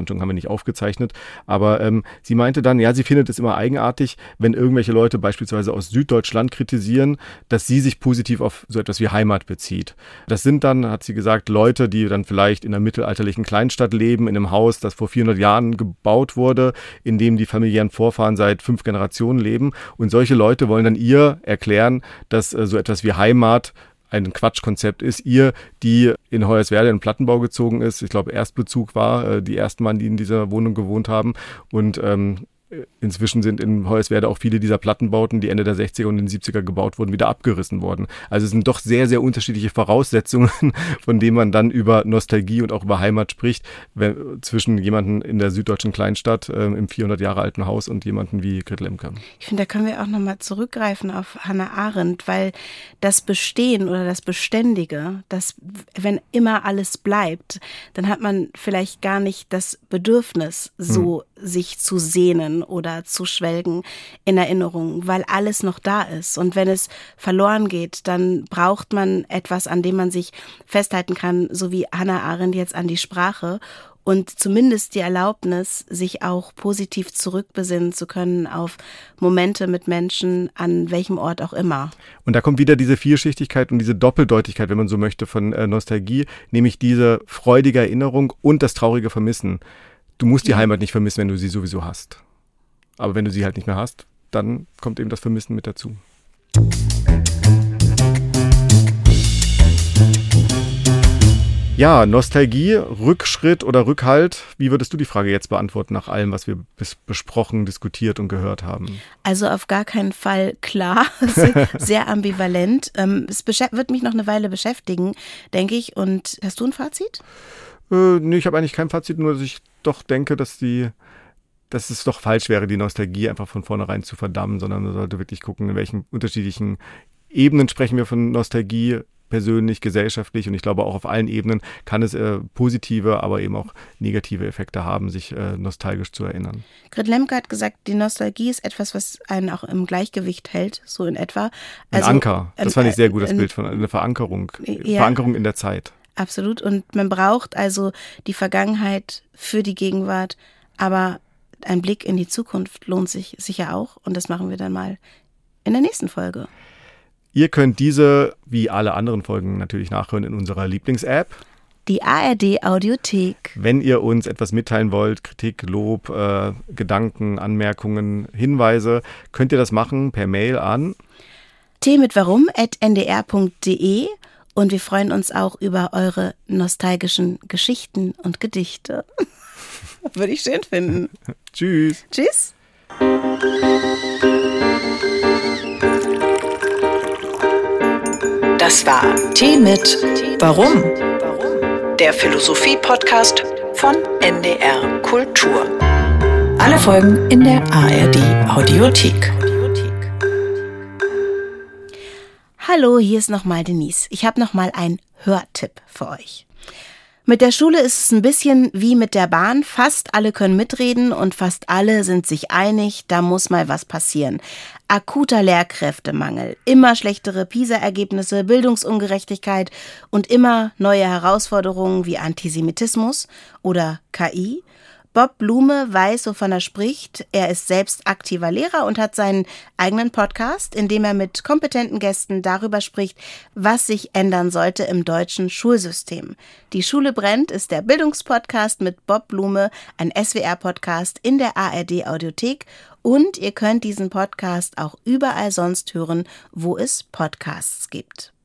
nicht aufgezeichnet. Aber ähm, sie meinte dann, ja, sie findet es immer eigenartig, wenn irgendwelche Leute beispielsweise aus Süddeutschland kritisieren, dass sie sich positiv auf so etwas wie Heimat bezieht. Das sind dann, hat sie gesagt, Leute, die dann vielleicht in einer mittelalterlichen Kleinstadt leben, in einem Haus, das vor vierhundert Jahren gebaut wurde, in dem die familiären Vorfahren seit fünf Generationen leben. Und solche Leute wollen dann ihr erklären, dass äh, so etwas wie Heimat ein Quatschkonzept ist. Ihr, die in Hoyerswerda in den Plattenbau gezogen ist, ich glaube Erstbezug war, äh, die ersten Mann, die in dieser Wohnung gewohnt haben und ähm, inzwischen sind in Hoyerswerda auch viele dieser Plattenbauten, die Ende der sechziger und den siebziger gebaut wurden, wieder abgerissen worden. Also es sind doch sehr, sehr unterschiedliche Voraussetzungen, von denen man dann über Nostalgie und auch über Heimat spricht, wenn, zwischen jemandem in der süddeutschen Kleinstadt äh, im vierhundert Jahre alten Haus und jemandem wie Gretel Lemke. Ich finde, da können wir auch nochmal zurückgreifen auf Hannah Arendt, weil das Bestehen oder das Beständige, das, wenn immer alles bleibt, dann hat man vielleicht gar nicht das Bedürfnis, so hm. sich zu sehnen oder zu schwelgen in Erinnerung, weil alles noch da ist. Und wenn es verloren geht, dann braucht man etwas, an dem man sich festhalten kann, so wie Hannah Arendt jetzt an die Sprache und zumindest die Erlaubnis, sich auch positiv zurückbesinnen zu können auf Momente mit Menschen, an welchem Ort auch immer. Und da kommt wieder diese Vielschichtigkeit und diese Doppeldeutigkeit, wenn man so möchte, von äh, Nostalgie, nämlich diese freudige Erinnerung und das traurige Vermissen. Du musst die ja. Heimat nicht vermissen, wenn du sie sowieso hast. Aber wenn du sie halt nicht mehr hast, dann kommt eben das Vermissen mit dazu. Ja, Nostalgie, Rückschritt oder Rückhalt. Wie würdest du die Frage jetzt beantworten nach allem, was wir bis besprochen, diskutiert und gehört haben? Also auf gar keinen Fall klar, sehr ambivalent. Es wird mich noch eine Weile beschäftigen, denke ich. Und hast du ein Fazit? Äh, nee, ich habe eigentlich kein Fazit, nur dass ich doch denke, dass die dass es doch falsch wäre, die Nostalgie einfach von vornherein zu verdammen, sondern man sollte wirklich gucken, in welchen unterschiedlichen Ebenen sprechen wir von Nostalgie, persönlich, gesellschaftlich, und ich glaube auch auf allen Ebenen kann es äh, positive, aber eben auch negative Effekte haben, sich äh, nostalgisch zu erinnern. Gretel Lemke hat gesagt, die Nostalgie ist etwas, was einen auch im Gleichgewicht hält, so in etwa. Also, ein Anker, das ähm, fand ich sehr gut, das äh, Bild von einer Verankerung, ja. Verankerung in der Zeit. Absolut, und man braucht also die Vergangenheit für die Gegenwart, aber ein Blick in die Zukunft lohnt sich sicher auch, und das machen wir dann mal in der nächsten Folge. Ihr könnt diese, wie alle anderen Folgen, natürlich nachhören in unserer Lieblings-App. Die A R D-Audiothek. Wenn ihr uns etwas mitteilen wollt, Kritik, Lob, äh, Gedanken, Anmerkungen, Hinweise, könnt ihr das machen per Mail an t mit warum at n d r punkt d e, und wir freuen uns auch über eure nostalgischen Geschichten und Gedichte. Würde ich schön finden. Tschüss. Tschüss. Das war Tee mit Warum? Der Philosophie-Podcast von N D R Kultur. Alle Folgen in der A R D-Audiothek. Hallo, hier ist nochmal Denise. Ich habe nochmal einen Hörtipp für euch. Mit der Schule ist es ein bisschen wie mit der Bahn. Fast alle können mitreden und fast alle sind sich einig, da muss mal was passieren. Akuter Lehrkräftemangel, immer schlechtere PISA-Ergebnisse, Bildungsungerechtigkeit und immer neue Herausforderungen wie Antisemitismus oder K I. Bob Blume weiß, wovon er spricht. Er ist selbst aktiver Lehrer und hat seinen eigenen Podcast, in dem er mit kompetenten Gästen darüber spricht, was sich ändern sollte im deutschen Schulsystem. Die Schule brennt ist der Bildungspodcast mit Bob Blume, ein S W R-Podcast in der A R D-Audiothek, und ihr könnt diesen Podcast auch überall sonst hören, wo es Podcasts gibt.